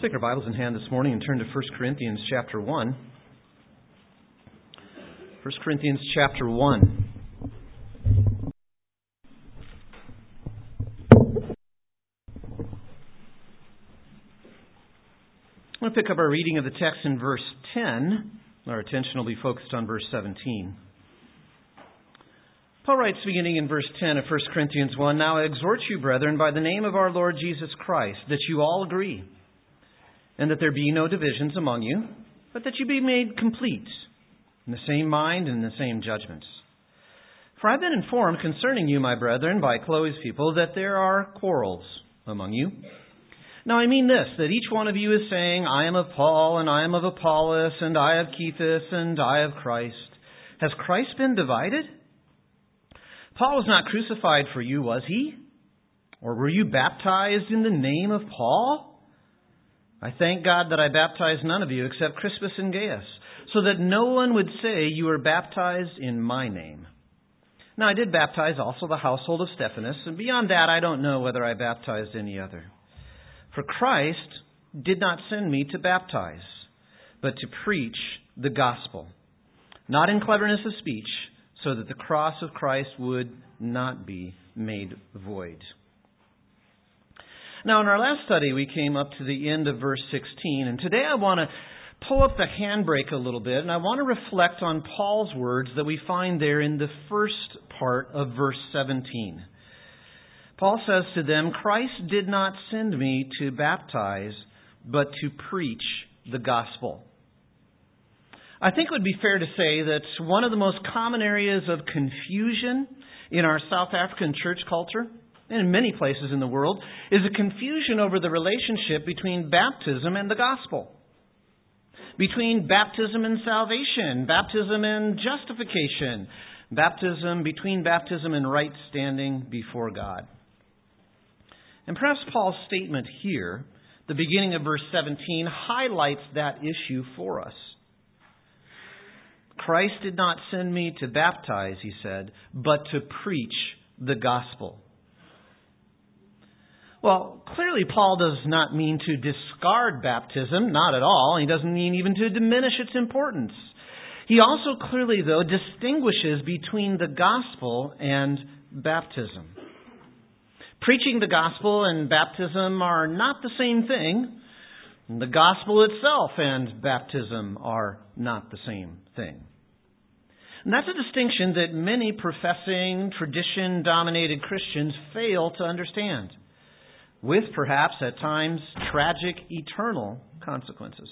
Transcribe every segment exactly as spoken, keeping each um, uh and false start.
Let's take our Bibles in hand this morning and turn to First Corinthians chapter one. First Corinthians chapter one. I'm going to pick up our reading of the text in verse ten. Our attention will be focused on verse seventeen. Paul writes, beginning in verse ten of First Corinthians one, "Now I exhort you, brethren, by the name of our Lord Jesus Christ, that you all agree, and that there be no divisions among you, but that you be made complete, in the same mind and in the same judgments. For I have been informed concerning you, my brethren, by Chloe's people, that there are quarrels among you. Now I mean this, that each one of you is saying, I am of Paul, and I am of Apollos, and I of Cephas, and I of Christ. Has Christ been divided? Paul was not crucified for you, was he? Or were you baptized in the name of Paul? I thank God that I baptized none of you except Crispus and Gaius, so that no one would say you were baptized in my name. Now I did baptize also the household of Stephanas, and beyond that I don't know whether I baptized any other. For Christ did not send me to baptize, but to preach the gospel, not in cleverness of speech, so that the cross of Christ would not be made void." Now, in our last study, we came up to the end of verse sixteen, and today I want to pull up the handbrake a little bit, and I want to reflect on Paul's words that we find there in the first part of verse seventeen. Paul says to them, "Christ did not send me to baptize, but to preach the gospel." I think it would be fair to say that one of the most common areas of confusion in our South African church culture, and in many places in the world, is a confusion over the relationship between baptism and the gospel. Between baptism and salvation, baptism and justification, baptism, between baptism and right standing before God. And perhaps Paul's statement here, the beginning of verse seventeen, highlights that issue for us. Christ did not send me to baptize, he said, but to preach the gospel. Well, clearly Paul does not mean to discard baptism, not at all. He doesn't mean even to diminish its importance. He also clearly, though, distinguishes between the gospel and baptism. Preaching the gospel and baptism are not the same thing. The gospel itself and baptism are not the same thing. And that's a distinction that many professing, tradition-dominated Christians fail to understand, with perhaps at times tragic eternal consequences.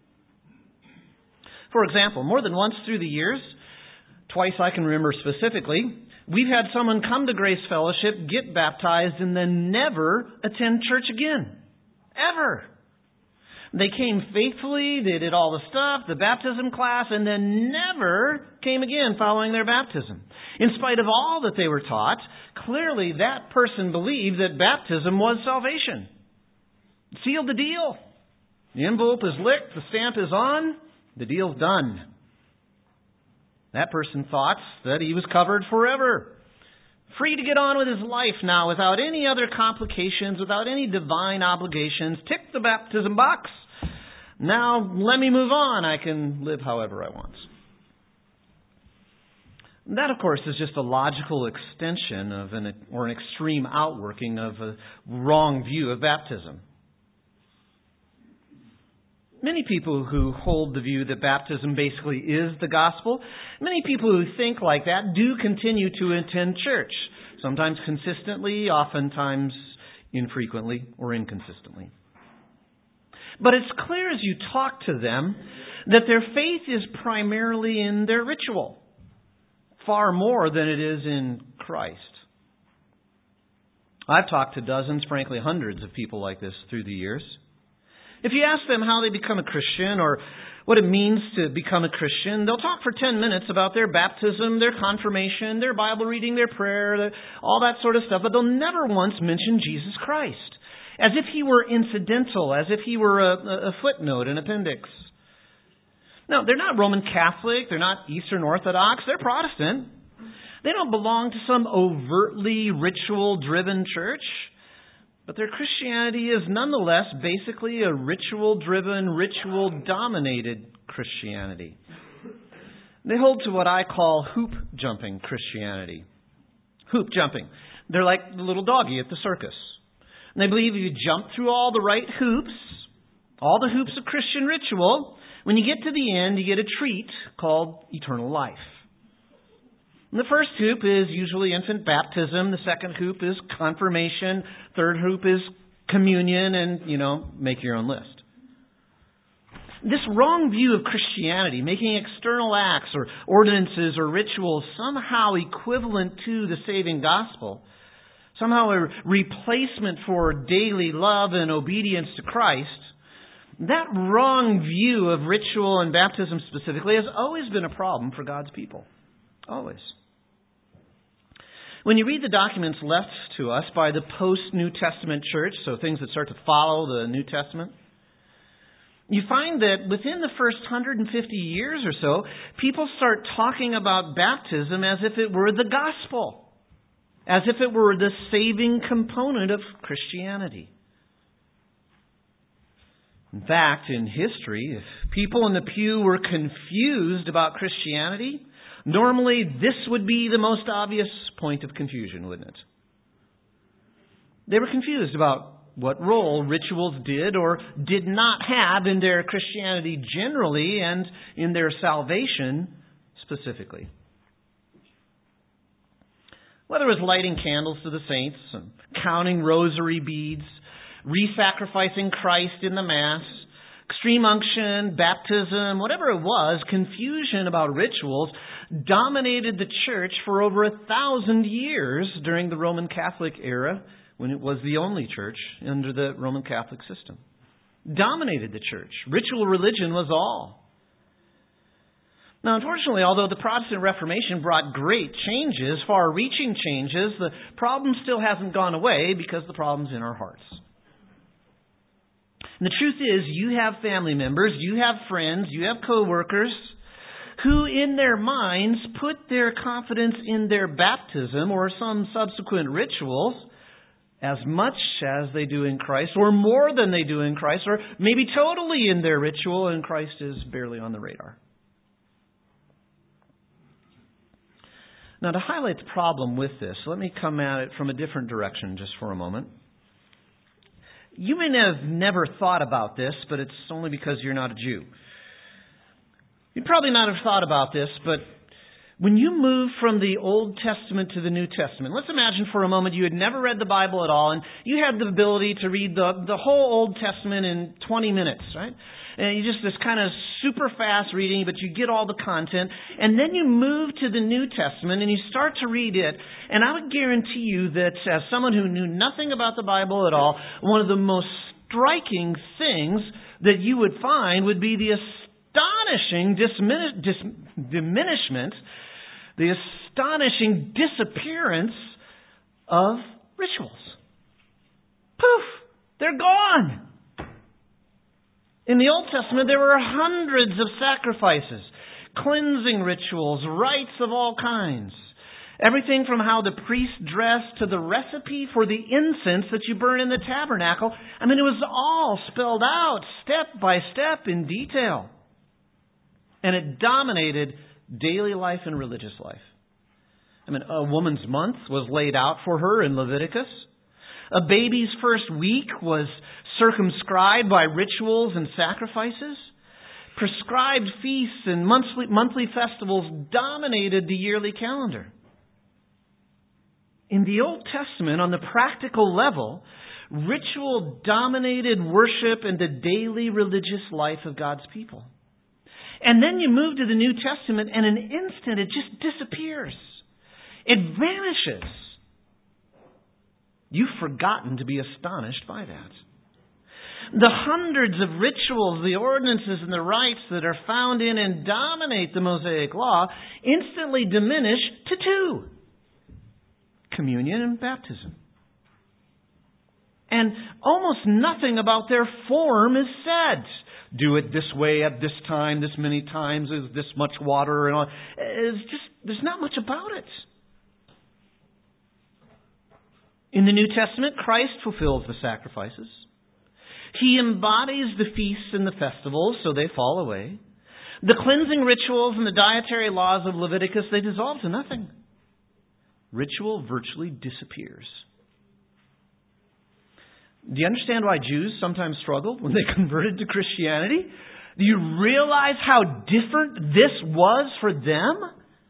For example, more than once through the years, twice I can remember specifically, we've had someone come to Grace Fellowship, get baptized, and then never attend church again. Ever. They came faithfully, they did all the stuff, the baptism class, and then never came again following their baptism. In spite of all that they were taught, clearly that person believed that baptism was salvation. Sealed the deal. The envelope is licked, the stamp is on, the deal's done. That person thought that he was covered forever. Free to get on with his life now without any other complications, without any divine obligations. Tick the baptism box. Now let me move on. I can live however I want. That, of course, is just a logical extension of an or an extreme outworking of a wrong view of baptism. Many people who hold the view that baptism basically is the gospel, many people who think like that do continue to attend church, sometimes consistently, oftentimes infrequently or inconsistently. But it's clear as you talk to them that their faith is primarily in their ritual, far more than it is in Christ. I've talked to dozens, frankly hundreds of people like this through the years. If you ask them how they become a Christian or what it means to become a Christian, they'll talk for ten minutes about their baptism, their confirmation, their Bible reading, their prayer, all that sort of stuff, but they'll never once mention Jesus Christ, as if He were incidental, as if He were a, a footnote, an appendix. No, they're not Roman Catholic, they're not Eastern Orthodox, they're Protestant. They don't belong to some overtly ritual-driven church. But their Christianity is nonetheless basically a ritual-driven, ritual-dominated Christianity. They hold to what I call hoop-jumping Christianity. Hoop jumping. They're like the little doggy at the circus. And they believe if you jump through all the right hoops, all the hoops of Christian ritual, when you get to the end, you get a treat called eternal life. And the first hoop is usually infant baptism. The second hoop is confirmation. Third hoop is communion, and, you know, make your own list. This wrong view of Christianity, making external acts or ordinances or rituals somehow equivalent to the saving gospel, somehow a replacement for daily love and obedience to Christ, that wrong view of ritual and baptism specifically has always been a problem for God's people. Always. When you read the documents left to us by the post-New Testament church, so things that start to follow the New Testament, you find that within the first one hundred fifty years or so, people start talking about baptism as if it were the gospel, as if it were the saving component of Christianity. In fact, in history, if people in the pew were confused about Christianity, normally this would be the most obvious point of confusion, wouldn't it? They were confused about what role rituals did or did not have in their Christianity generally and in their salvation specifically. Whether it was lighting candles to the saints, counting rosary beads, re-sacrificing Christ in the Mass, extreme unction, baptism, whatever it was, confusion about rituals dominated the church for over a thousand years during the Roman Catholic era, when it was the only church under the Roman Catholic system. Dominated the church. Ritual religion was all. Now, unfortunately, although the Protestant Reformation brought great changes, far-reaching changes, the problem still hasn't gone away because the problem's in our hearts. And the truth is, you have family members, you have friends, you have co-workers who in their minds put their confidence in their baptism or some subsequent rituals as much as they do in Christ, or more than they do in Christ, or maybe totally in their ritual, and Christ is barely on the radar. Now, to highlight the problem with this, let me come at it from a different direction just for a moment. You may have never thought about this, but it's only because you're not a Jew. You'd probably not have thought about this, but when you move from the Old Testament to the New Testament, let's imagine for a moment you had never read the Bible at all, and you had the ability to read the, the whole Old Testament in twenty minutes, right? And you just this kind of super fast reading, but you get all the content. And then you move to the New Testament and you start to read it. And I would guarantee you that as someone who knew nothing about the Bible at all, one of the most striking things that you would find would be the astonishing dismin- dis- diminishment, the astonishing disappearance of rituals. Poof! They're gone! In the Old Testament, there were hundreds of sacrifices, cleansing rituals, rites of all kinds. Everything from how the priest dressed to the recipe for the incense that you burn in the tabernacle. I mean, it was all spelled out step by step in detail. And it dominated daily life and religious life. I mean, a woman's month was laid out for her in Leviticus. A baby's first week was circumscribed by rituals and sacrifices. Prescribed feasts and monthly, monthly festivals dominated the yearly calendar. In the Old Testament, on the practical level, ritual dominated worship and the daily religious life of God's people. And then you move to the New Testament, and in an instant it just disappears. It vanishes. You've forgotten to be astonished by that. The hundreds of rituals, the ordinances, and the rites that are found in and dominate the Mosaic Law instantly diminish to two: communion and baptism. And almost nothing about their form is said. Do it this way at this time, this many times, is this much water, and all. It's just, there's not much about it. In the New Testament, Christ fulfills the sacrifices. He embodies the feasts and the festivals, so they fall away. The cleansing rituals and the dietary laws of Leviticus, they dissolve to nothing. Ritual virtually disappears. Do you understand why Jews sometimes struggled when they converted to Christianity? Do you realize how different this was for them?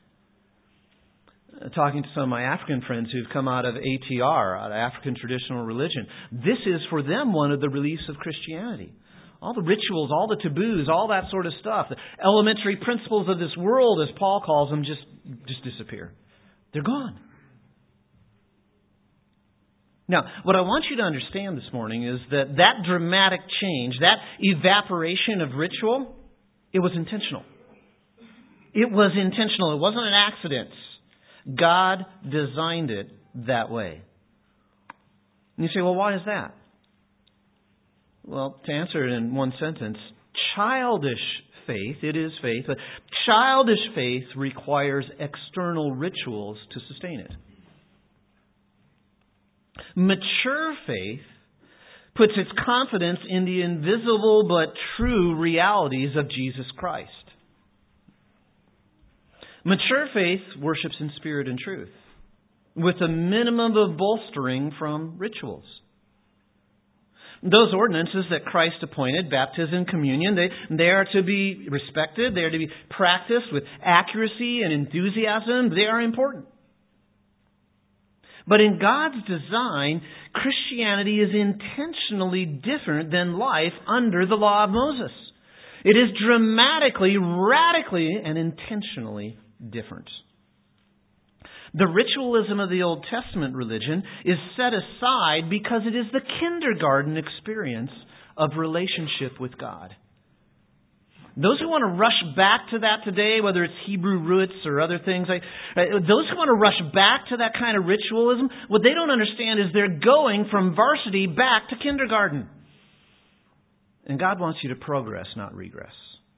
Talking to some of my African friends who've come out of A T R, out of African traditional religion, this is for them one of the reliefs of Christianity. All the rituals, all the taboos, all that sort of stuff, the elementary principles of this world, as Paul calls them, just, just disappear. They're gone. Now, what I want you to understand this morning is that that dramatic change, that evaporation of ritual, it was intentional. It was intentional. It wasn't an accident. God designed it that way. And you say, well, why is that? Well, to answer it in one sentence, childish faith, it is faith, but childish faith requires external rituals to sustain it. Mature faith puts its confidence in the invisible but true realities of Jesus Christ. Mature faith worships in spirit and truth, with a minimum of bolstering from rituals. Those ordinances that Christ appointed, baptism, communion, they, they are to be respected, they are to be practiced with accuracy and enthusiasm. They are important. But in God's design, Christianity is intentionally different than life under the law of Moses. It is dramatically, radically, and intentionally different. The ritualism of the Old Testament religion is set aside because it is the kindergarten experience of relationship with God. Those who want to rush back to that today, whether it's Hebrew roots or other things, like those who want to rush back to that kind of ritualism, what they don't understand is they're going from varsity back to kindergarten. And God wants you to progress, not regress.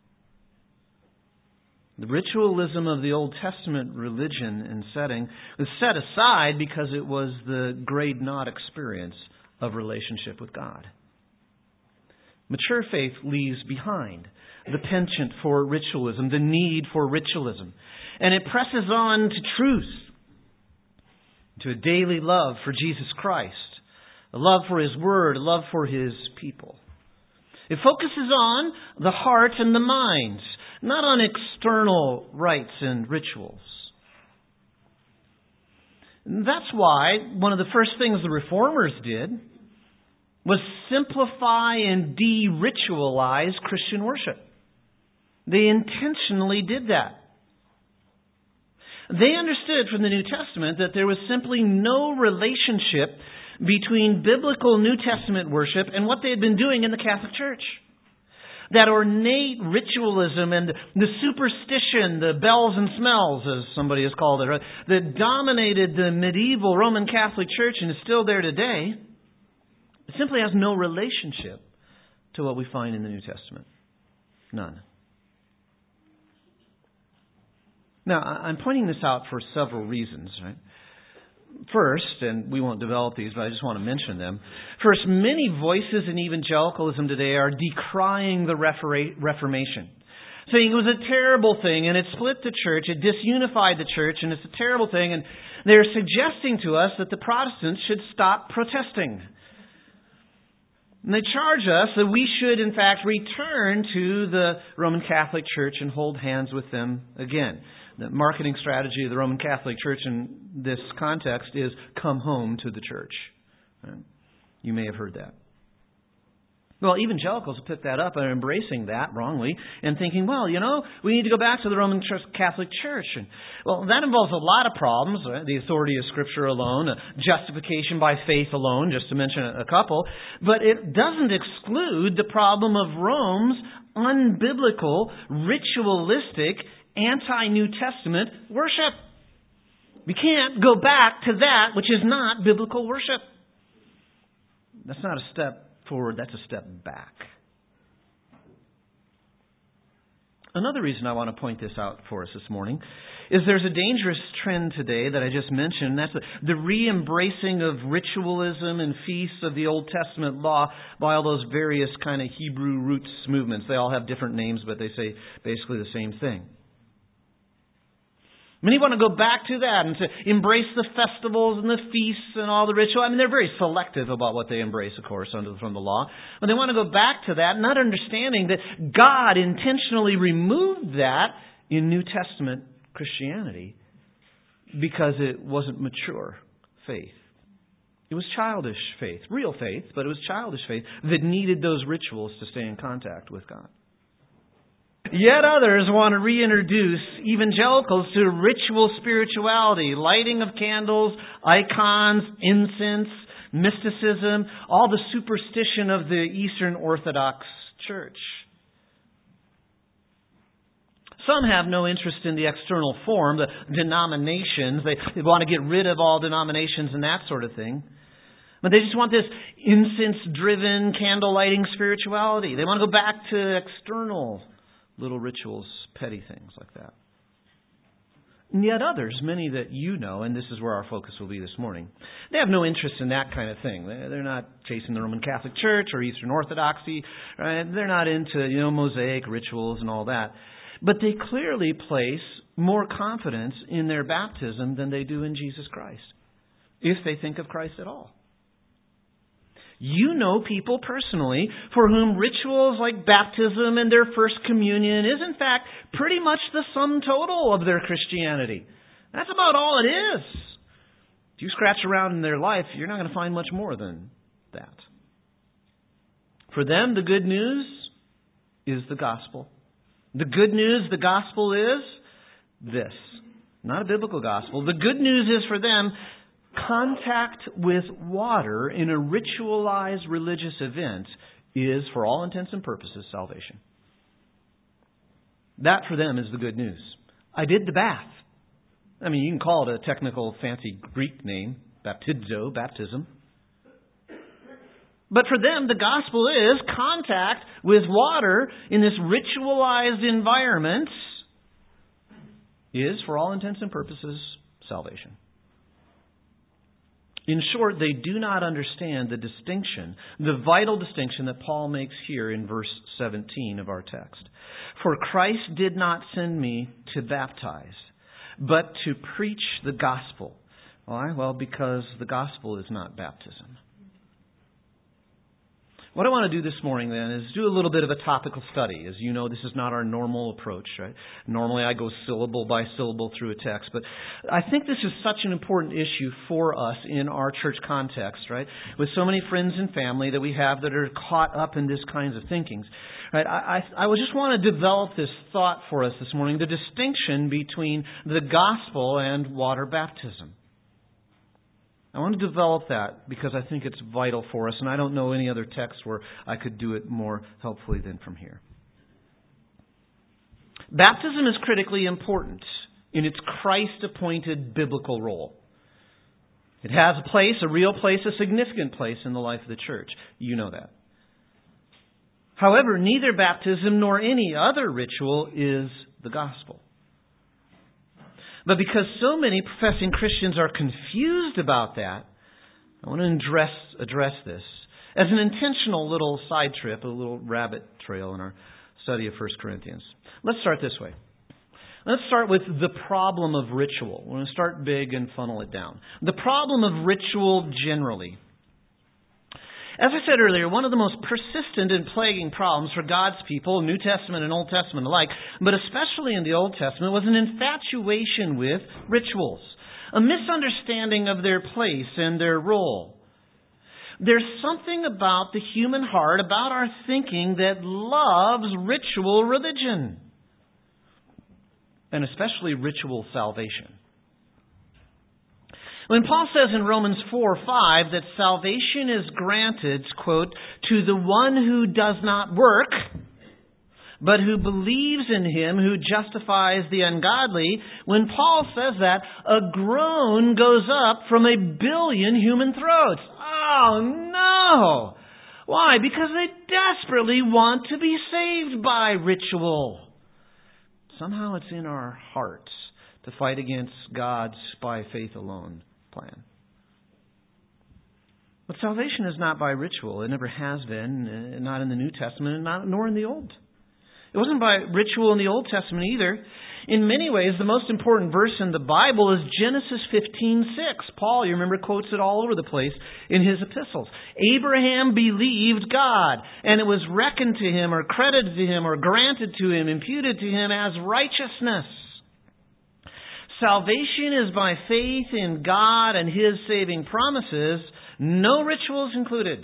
The ritualism of the Old Testament religion and setting was set aside because it was the grade naught experience of relationship with God. Mature faith leaves behind the penchant for ritualism, the need for ritualism. And it presses on to truth, to a daily love for Jesus Christ, a love for His Word, a love for His people. It focuses on the heart and the mind, not on external rites and rituals. And that's why one of the first things the Reformers did was simplify and de-ritualize Christian worship. They intentionally did that. They understood from the New Testament that there was simply no relationship between biblical New Testament worship and what they had been doing in the Catholic Church. That ornate ritualism and the superstition, the bells and smells, as somebody has called it, right, that dominated the medieval Roman Catholic Church and is still there today, it simply has no relationship to what we find in the New Testament. None. Now, I'm pointing this out for several reasons, right? First, and we won't develop these, but I just want to mention them. First, many voices in evangelicalism today are decrying the Reformation, saying it was a terrible thing and it split the church, it disunified the church, and it's a terrible thing. And they're suggesting to us that the Protestants should stop protesting. And they charge us that we should, in fact, return to the Roman Catholic Church and hold hands with them again. The marketing strategy of the Roman Catholic Church in this context is come home to the church. You may have heard that. Well, evangelicals have picked that up and are embracing that wrongly and thinking, well, you know, we need to go back to the Roman Catholic Church. And, well, that involves a lot of problems. Right? The authority of Scripture alone, justification by faith alone, just to mention a couple. But it doesn't exclude the problem of Rome's unbiblical, ritualistic, anti-New Testament worship. We can't go back to that which is not biblical worship. That's not a step forward, that's a step back. Another reason I want to point this out for us this morning is there's a dangerous trend today that I just mentioned. And that's the, the re-embracing of ritualism and feasts of the Old Testament law by all those various kind of Hebrew roots movements. They all have different names, but they say basically the same thing. Many want to go back to that and to embrace the festivals and the feasts and all the ritual. I mean, they're very selective about what they embrace, of course, under from the law. But they want to go back to that, not understanding that God intentionally removed that in New Testament Christianity because it wasn't mature faith. It was childish faith, real faith, but it was childish faith that needed those rituals to stay in contact with God. Yet others want to reintroduce evangelicals to ritual spirituality, lighting of candles, icons, incense, mysticism, all the superstition of the Eastern Orthodox Church. Some have no interest in the external form, the denominations. They, they want to get rid of all denominations and that sort of thing. But they just want this incense-driven, candle-lighting spirituality. They want to go back to external little rituals, petty things like that. And yet others, many that you know, and this is where our focus will be this morning, they have no interest in that kind of thing. They're not chasing the Roman Catholic Church or Eastern Orthodoxy. Right? They're not into, you know, Mosaic rituals and all that. But they clearly place more confidence in their baptism than they do in Jesus Christ, if they think of Christ at all. You know people personally for whom rituals like baptism and their first communion is in fact pretty much the sum total of their Christianity. That's about all it is. If you scratch around in their life, you're not going to find much more than that. For them, the good news is the gospel. The good news, the gospel is this. Not a biblical gospel. The good news is for them, contact with water in a ritualized religious event is, for all intents and purposes, salvation. That for them is the good news. I did the bath. I mean, you can call it a technical, fancy Greek name, baptizo, baptism. But for them, the gospel is contact with water in this ritualized environment is, for all intents and purposes, salvation. In short, they do not understand the distinction, the vital distinction that Paul makes here in verse seventeen of our text. For Christ did not send me to baptize, but to preach the gospel. Why? Well, because the gospel is not baptism. What I want to do this morning then is do a little bit of a topical study. As you know, this is not our normal approach, right? Normally I go syllable by syllable through a text, but I think this is such an important issue for us in our church context, right? With so many friends and family that we have that are caught up in this kinds of thinkings. Right? I, I, I would just want to develop this thought for us this morning, the distinction between the gospel and water baptism. I want to develop that because I think it's vital for us, and I don't know any other text where I could do it more helpfully than from here. Baptism is critically important in its Christ-appointed biblical role. It has a place, a real place, a significant place in the life of the church. You know that. However, neither baptism nor any other ritual is the gospel. But because so many professing Christians are confused about that, I want to address, address this as an intentional little side trip, a little rabbit trail in our study of First Corinthians. Let's start this way. Let's start with the problem of ritual. We're going to start big and funnel it down. The problem of ritual generally. As I said earlier, one of the most persistent and plaguing problems for God's people, New Testament and Old Testament alike, but especially in the Old Testament, was an infatuation with rituals, a misunderstanding of their place and their role. There's something about the human heart, about our thinking, that loves ritual religion, and especially ritual salvation. When Paul says in Romans four five that salvation is granted, quote, to the one who does not work, but who believes in Him who justifies the ungodly, when Paul says that, a groan goes up from a billion human throats. Oh, no! Why? Because they desperately want to be saved by ritual. Somehow it's in our hearts to fight against God's by faith alone plan. But salvation is not by ritual. It never has been, not in the New Testament, not, nor in the Old. It wasn't by ritual in the Old Testament either. In many ways, the most important verse in the Bible is Genesis fifteen six. Paul, you remember, quotes it all over the place in his epistles. Abraham believed God, and it was reckoned to him, or credited to him, or granted to him, imputed to him as righteousness. Salvation is by faith in God and His saving promises, no rituals included.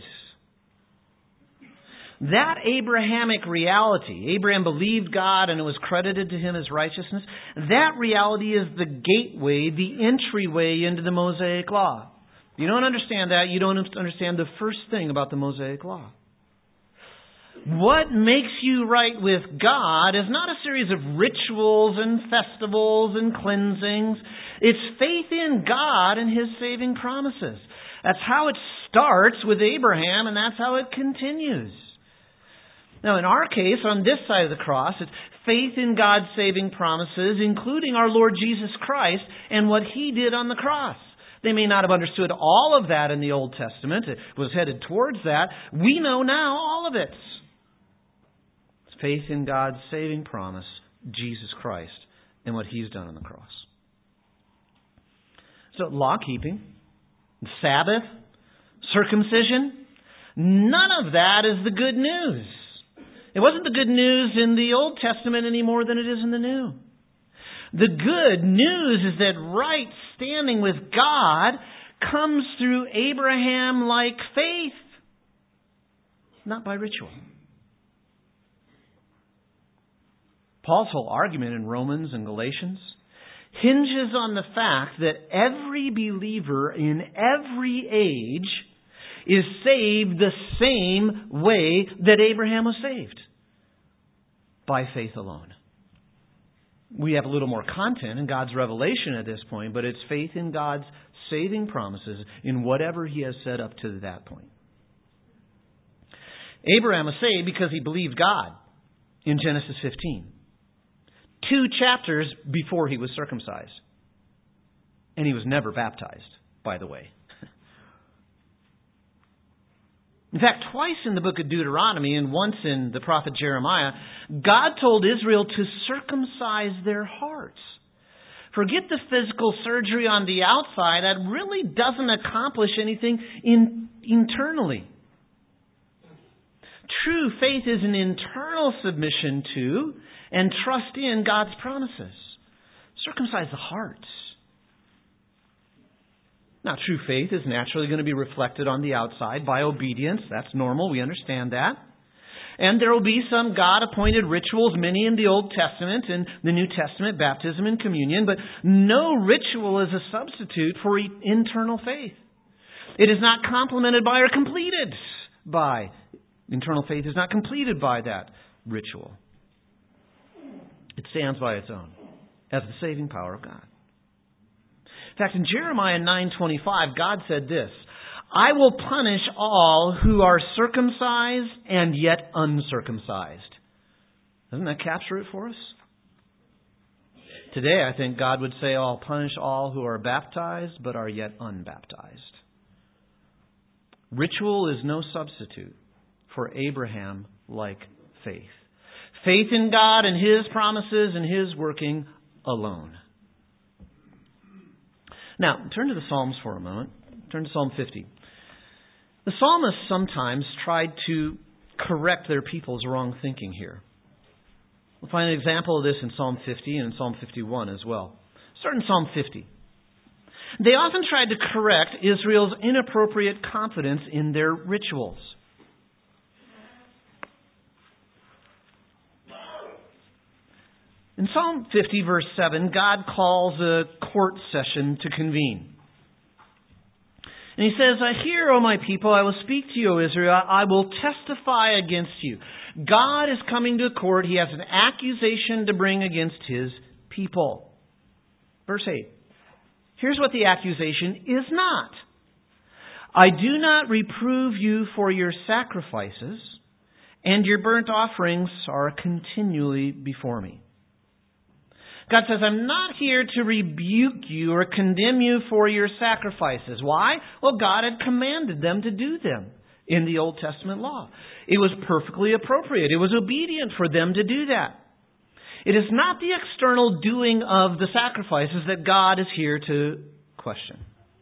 That Abrahamic reality, Abraham believed God and it was credited to him as righteousness, that reality is the gateway, the entryway into the Mosaic Law. If you don't understand that, you don't understand the first thing about the Mosaic Law. What makes you right with God is not a series of rituals and festivals and cleansings. It's faith in God and His saving promises. That's how it starts with Abraham, and that's how it continues. Now, in our case, on this side of the cross, it's faith in God's saving promises, including our Lord Jesus Christ and what He did on the cross. They may not have understood all of that in the Old Testament. It was headed towards that. We know now all of it. It's faith in God's saving promise, Jesus Christ, and what He's done on the cross. So, law-keeping, Sabbath, circumcision, none of that is the good news. It wasn't the good news in the Old Testament any more than it is in the New. The good news is that right standing with God comes through Abraham-like faith, not by ritual. Paul's whole argument in Romans and Galatians hinges on the fact that every believer in every age is saved the same way that Abraham was saved. By faith alone. We have a little more content in God's revelation at this point, but it's faith in God's saving promises in whatever He has set up to that point. Abraham was saved because he believed God in Genesis fifteen. Two chapters before he was circumcised. And he was never baptized, by the way. In fact, twice in the book of Deuteronomy and once in the prophet Jeremiah, God told Israel to circumcise their hearts. Forget the physical surgery on the outside. That really doesn't accomplish anything in, internally. True faith is an internal submission to and trust in God's promises. Circumcise the hearts. Now, true faith is naturally going to be reflected on the outside by obedience. That's normal. We understand that. And there will be some God-appointed rituals, many in the Old Testament and the New Testament, baptism and communion. But no ritual is a substitute for internal faith. It is not complemented by or completed by. Internal faith is not completed by that ritual. It stands by its own as the saving power of God. In fact, in Jeremiah nine twenty-five, God said this, I will punish all who are circumcised and yet uncircumcised. Doesn't that capture it for us? Today, I think God would say, I'll punish all who are baptized but are yet unbaptized. Ritual is no substitute for Abraham-like faith. Faith in God and His promises and His working alone. Now, turn to the Psalms for a moment. Turn to Psalm fifty. The psalmists sometimes tried to correct their people's wrong thinking here. We'll find an example of this in Psalm fifty and in Psalm fifty-one as well. Start in Psalm fifty. They often tried to correct Israel's inappropriate confidence in their rituals. In Psalm fifty, verse seven, God calls a court session to convene. And He says, Hear, O my people, I will speak to you, O Israel. I will testify against you. God is coming to court. He has an accusation to bring against His people. Verse eight. Here's what the accusation is not. I do not reprove you for your sacrifices, and your burnt offerings are continually before me. God says, I'm not here to rebuke you or condemn you for your sacrifices. Why? Well, God had commanded them to do them in the Old Testament law. It was perfectly appropriate. It was obedient for them to do that. It is not the external doing of the sacrifices that God is here to question.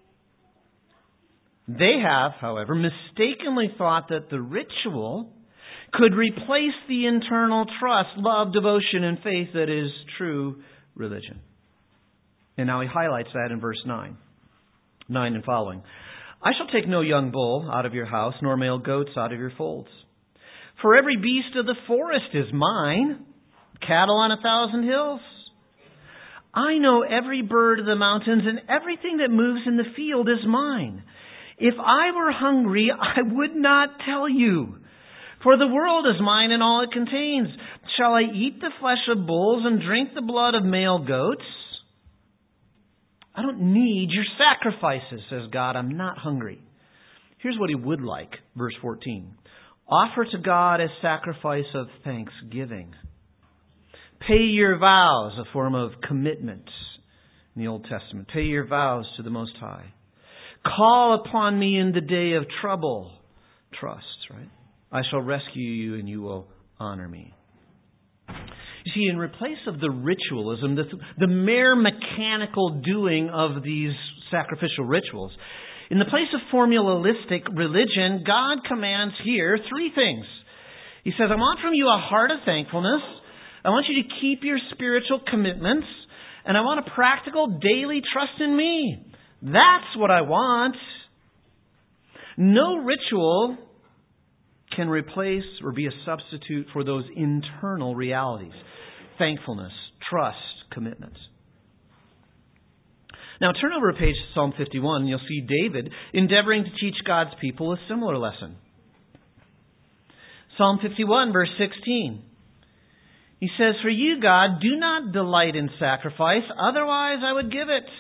They have, however, mistakenly thought that the ritual could replace the internal trust, love, devotion, and faith that is true religion. And now he highlights that in verse nine. nine and following. I shall take no young bull out of your house, nor male goats out of your folds. For every beast of the forest is mine, cattle on a thousand hills. I know every bird of the mountains, and everything that moves in the field is mine. If I were hungry, I would not tell you. For the world is mine and all it contains. Shall I eat the flesh of bulls and drink the blood of male goats? I don't need your sacrifices, says God. I'm not hungry. Here's what he would like, verse fourteen. Offer to God a sacrifice of thanksgiving. Pay your vows, a form of commitment in the Old Testament. Pay your vows to the Most High. Call upon me in the day of trouble. Trust, right? I shall rescue you and you will honor me. You see, in replace of the ritualism, the, the mere mechanical doing of these sacrificial rituals, in the place of formalistic religion, God commands here three things. He says, I want from you a heart of thankfulness. I want you to keep your spiritual commitments. And I want a practical daily trust in me. That's what I want. No ritual can replace or be a substitute for those internal realities. Thankfulness, trust, commitment. Now turn over a page to Psalm fifty-one and you'll see David endeavoring to teach God's people a similar lesson. Psalm fifty-one, verse sixteen. He says, For you, God, do not delight in sacrifice, otherwise I would give it.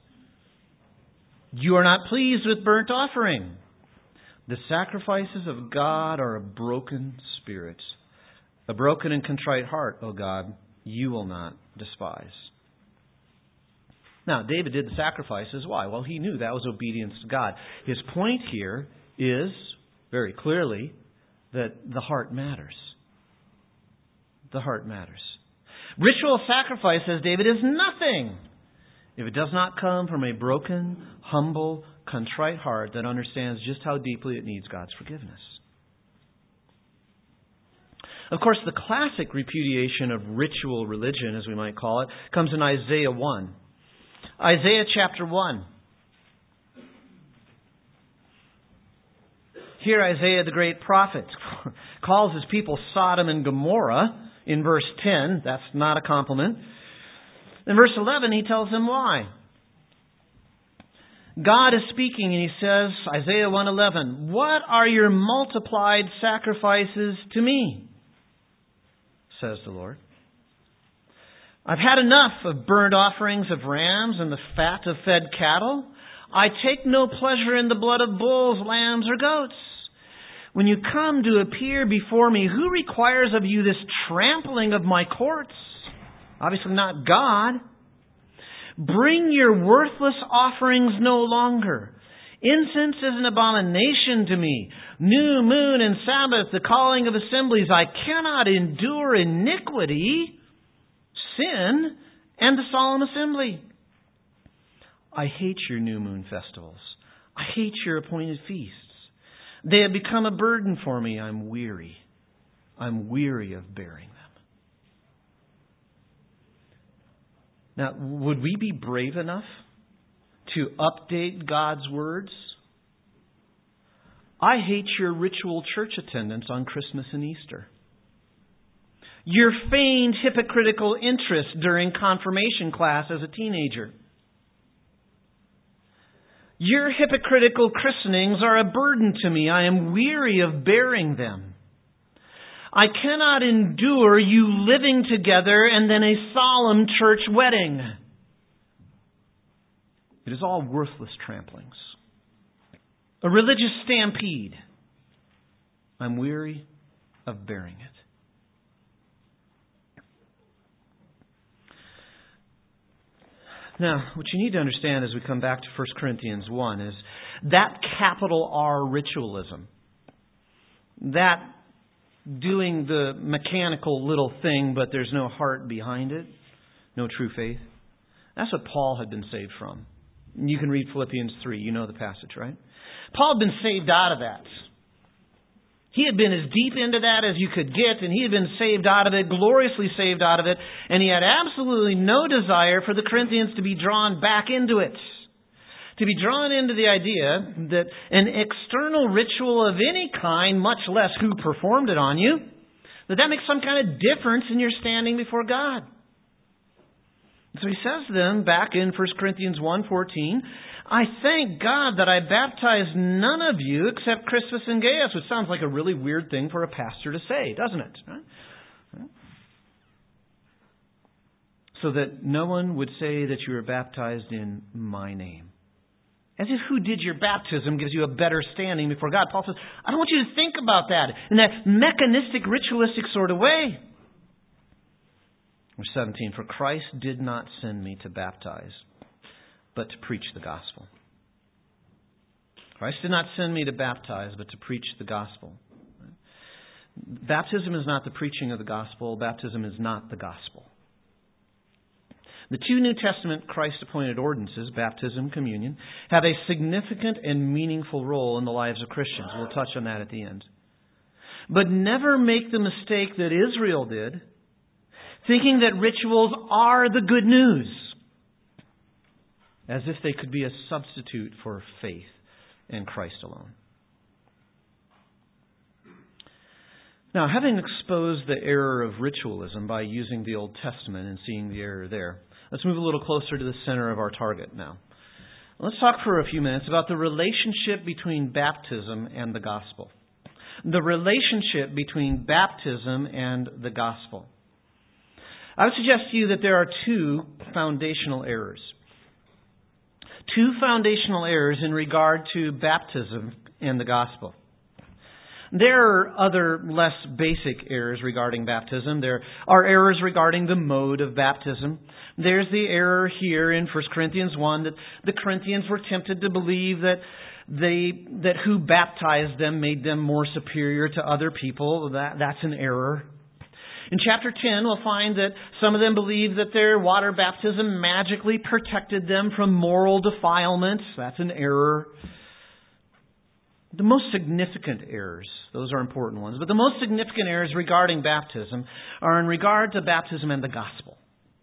You are not pleased with burnt offering. The sacrifices of God are a broken spirit. A broken and contrite heart, O God, you will not despise. Now, David did the sacrifices. Why? Well, he knew that was obedience to God. His point here is, very clearly, that the heart matters. The heart matters. Ritual sacrifice, says David, is nothing if it does not come from a broken, humble, contrite heart that understands just how deeply it needs God's forgiveness. Of course, the classic repudiation of ritual religion, as we might call it, comes in Isaiah one. Isaiah chapter one. Here Isaiah, the great prophet, calls his people Sodom and Gomorrah in verse ten. That's not a compliment. In verse eleven, he tells them why. God is speaking and he says, Isaiah one eleven, What are your multiplied sacrifices to me? Says the Lord. I've had enough of burnt offerings of rams and the fat of fed cattle. I take no pleasure in the blood of bulls, lambs, or goats. When you come to appear before me, who requires of you this trampling of my courts? Obviously not God. Bring your worthless offerings no longer. Incense is an abomination to me. New moon and Sabbath, the calling of assemblies. I cannot endure iniquity, sin, and the solemn assembly. I hate your new moon festivals. I hate your appointed feasts. They have become a burden for me. I'm weary. I'm weary of bearing them. Now, would we be brave enough to update God's words? I hate your ritual church attendance on Christmas and Easter. Your feigned hypocritical interest during confirmation class as a teenager. Your hypocritical christenings are a burden to me. I am weary of bearing them. I cannot endure you living together and then a solemn church wedding. It is all worthless tramplings. A religious stampede. I'm weary of bearing it. Now, what you need to understand as we come back to First Corinthians one is that capital R ritualism, that doing the mechanical little thing, but there's no heart behind it, no true faith, that's what Paul had been saved from. You can read Philippians three. You know the passage, right? Paul had been saved out of that. He had been as deep into that as you could get, and he had been saved out of it, gloriously saved out of it, and he had absolutely no desire for the Corinthians to be drawn back into it. To be drawn into the idea that an external ritual of any kind, much less who performed it on you, that that makes some kind of difference in your standing before God. So he says to them back in First Corinthians one fourteen, I thank God that I baptized none of you except Crispus and Gaius, which sounds like a really weird thing for a pastor to say, doesn't it? Right? So that no one would say that you were baptized in my name. As if who did your baptism gives you a better standing before God. Paul says, I don't want you to think about that in that mechanistic, ritualistic sort of way. Verse seventeen, for Christ did not send me to baptize, but to preach the gospel. Christ did not send me to baptize, but to preach the gospel. Baptism is not the preaching of the gospel. Baptism is not the gospel. The two New Testament Christ-appointed ordinances, baptism, communion, have a significant and meaningful role in the lives of Christians. We'll touch on that at the end. But never make the mistake that Israel did, thinking that rituals are the good news, as if they could be a substitute for faith in Christ alone. Now, having exposed the error of ritualism by using the Old Testament and seeing the error there, let's move a little closer to the center of our target now. Let's talk for a few minutes about the relationship between baptism and the gospel. The relationship between baptism and the gospel. I would suggest to you that there are two foundational errors. Two foundational errors in regard to baptism and the gospel. There are other less basic errors regarding baptism. There are errors regarding the mode of baptism. There's the error here in First Corinthians one that the Corinthians were tempted to believe that they that who baptized them made them more superior to other people. That, that's an error. In chapter ten, we'll find that some of them believe that their water baptism magically protected them from moral defilements. That's an error. The most significant errors, those are important ones, but the most significant errors regarding baptism are in regard to baptism and the gospel.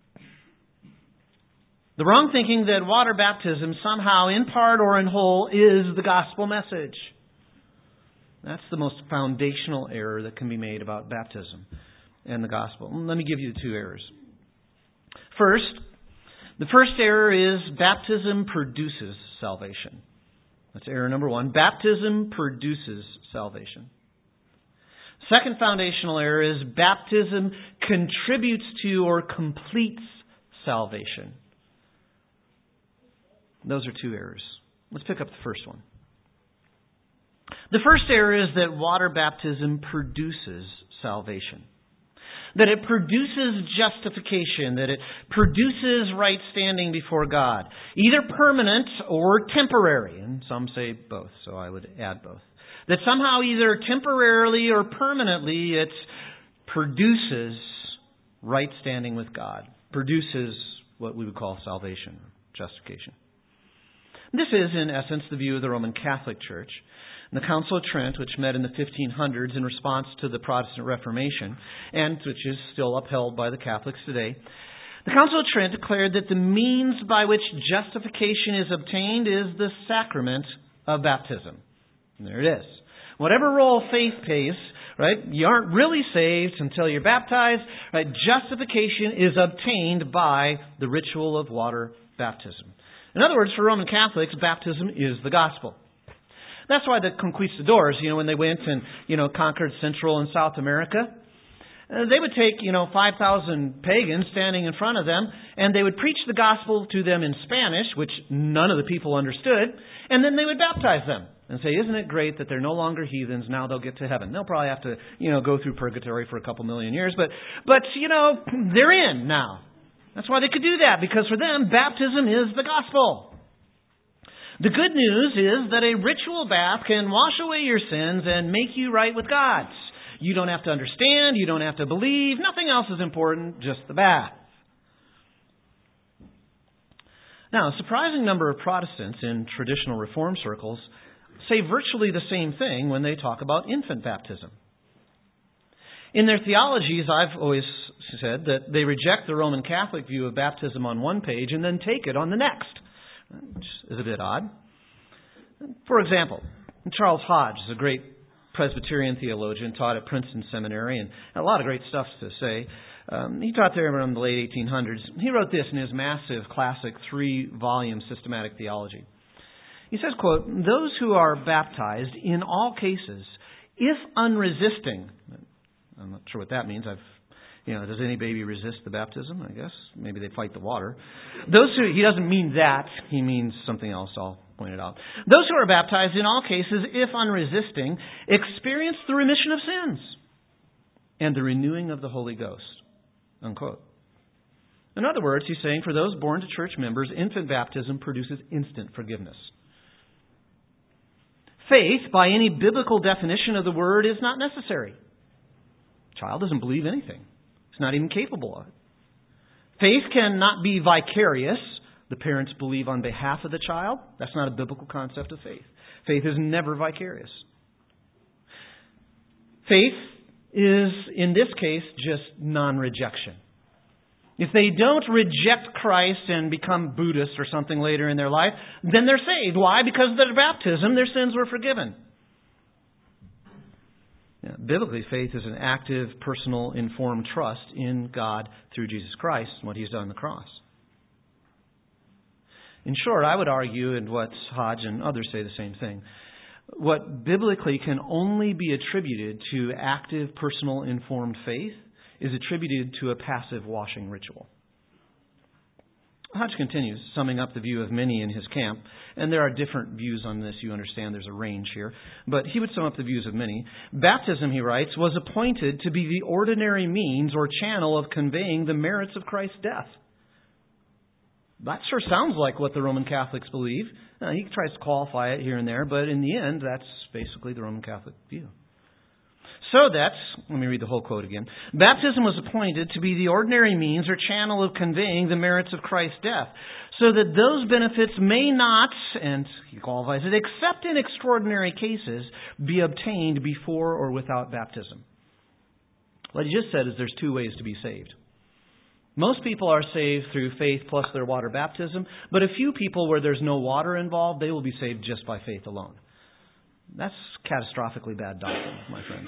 The wrong thinking that water baptism somehow, in part or in whole, is the gospel message. That's the most foundational error that can be made about baptism and the gospel. Let me give you the two errors. First, the first error is baptism produces salvation. That's error number one. Baptism produces salvation. Second foundational error is baptism contributes to or completes salvation. Those are two errors. Let's pick up the first one. The first error is that water baptism produces salvation. That it produces justification, that it produces right standing before God, either permanent or temporary. And some say both, so I would add both. That somehow either temporarily or permanently it produces right standing with God, produces what we would call salvation, justification. This is, in essence, the view of the Roman Catholic Church. The Council of Trent, which met in the fifteen hundreds in response to the Protestant Reformation, and which is still upheld by the Catholics today, the Council of Trent declared that the means by which justification is obtained is the sacrament of baptism. And there it is. Whatever role faith plays, right, you aren't really saved until you're baptized. Right? Justification is obtained by the ritual of water baptism. In other words, for Roman Catholics, baptism is the gospel. That's why the conquistadors, you know, when they went and, you know, conquered Central and South America, uh, they would take, you know, five thousand pagans standing in front of them, and they would preach the gospel to them in Spanish, which none of the people understood, and then they would baptize them and say, isn't it great that they're no longer heathens, now they'll get to heaven. They'll probably have to, you know, go through purgatory for a couple million years, but, but you know, they're in now. That's why they could do that, because for them, baptism is the gospel. The good news is that a ritual bath can wash away your sins and make you right with God. You don't have to understand, you don't have to believe, nothing else is important, just the bath. Now, a surprising number of Protestants in traditional Reformed circles say virtually the same thing when they talk about infant baptism. In their theologies, I've always said that they reject the Roman Catholic view of baptism on one page and then take it on the next, which is a bit odd. For example, Charles Hodge is a great Presbyterian theologian, taught at Princeton Seminary, and a lot of great stuff to say. Um, he taught there around the late eighteen hundreds. He wrote this in his massive, classic, three-volume systematic theology. He says, quote, "Those who are baptized, in all cases, if unresisting," I'm not sure what that means. I've, you know, does any baby resist the baptism? I guess maybe they fight the water. Those who he doesn't mean that. He means something else. I'll point it out. Those who are baptized, in all cases, if unresisting, experience the remission of sins and the renewing of the Holy Ghost. Unquote. In other words, he's saying for those born to church members, infant baptism produces instant forgiveness. Faith, by any biblical definition of the word, is not necessary. The child doesn't believe anything. It's not even capable of it. Faith cannot be vicarious. The parents believe on behalf of the child. That's not a biblical concept of faith. Faith is never vicarious. Faith is, in this case, just non-rejection. If they don't reject Christ and become Buddhists or something later in their life, then they're saved. Why? Because of their baptism, their sins were forgiven. Yeah, biblically, faith is an active, personal, informed trust in God through Jesus Christ and what He's done on the cross. In short, I would argue, and what Hodge and others say the same thing, what biblically can only be attributed to active, personal, informed faith is attributed to a passive washing ritual. Hodge continues, summing up the view of many in his camp, and there are different views on this, you understand there's a range here, but he would sum up the views of many. Baptism, he writes, was appointed to be the ordinary means or channel of conveying the merits of Christ's death. That sure sounds like what the Roman Catholics believe. Uh, he tries to qualify it here and there, but in the end, that's basically the Roman Catholic view. So that, let me read the whole quote again. Baptism was appointed to be the ordinary means or channel of conveying the merits of Christ's death, so that those benefits may not, and he qualifies it, except in extraordinary cases, be obtained before or without baptism. What he just said is there's two ways to be saved. Most people are saved through faith plus their water baptism, but a few people where there's no water involved, they will be saved just by faith alone. That's catastrophically bad doctrine, my friends.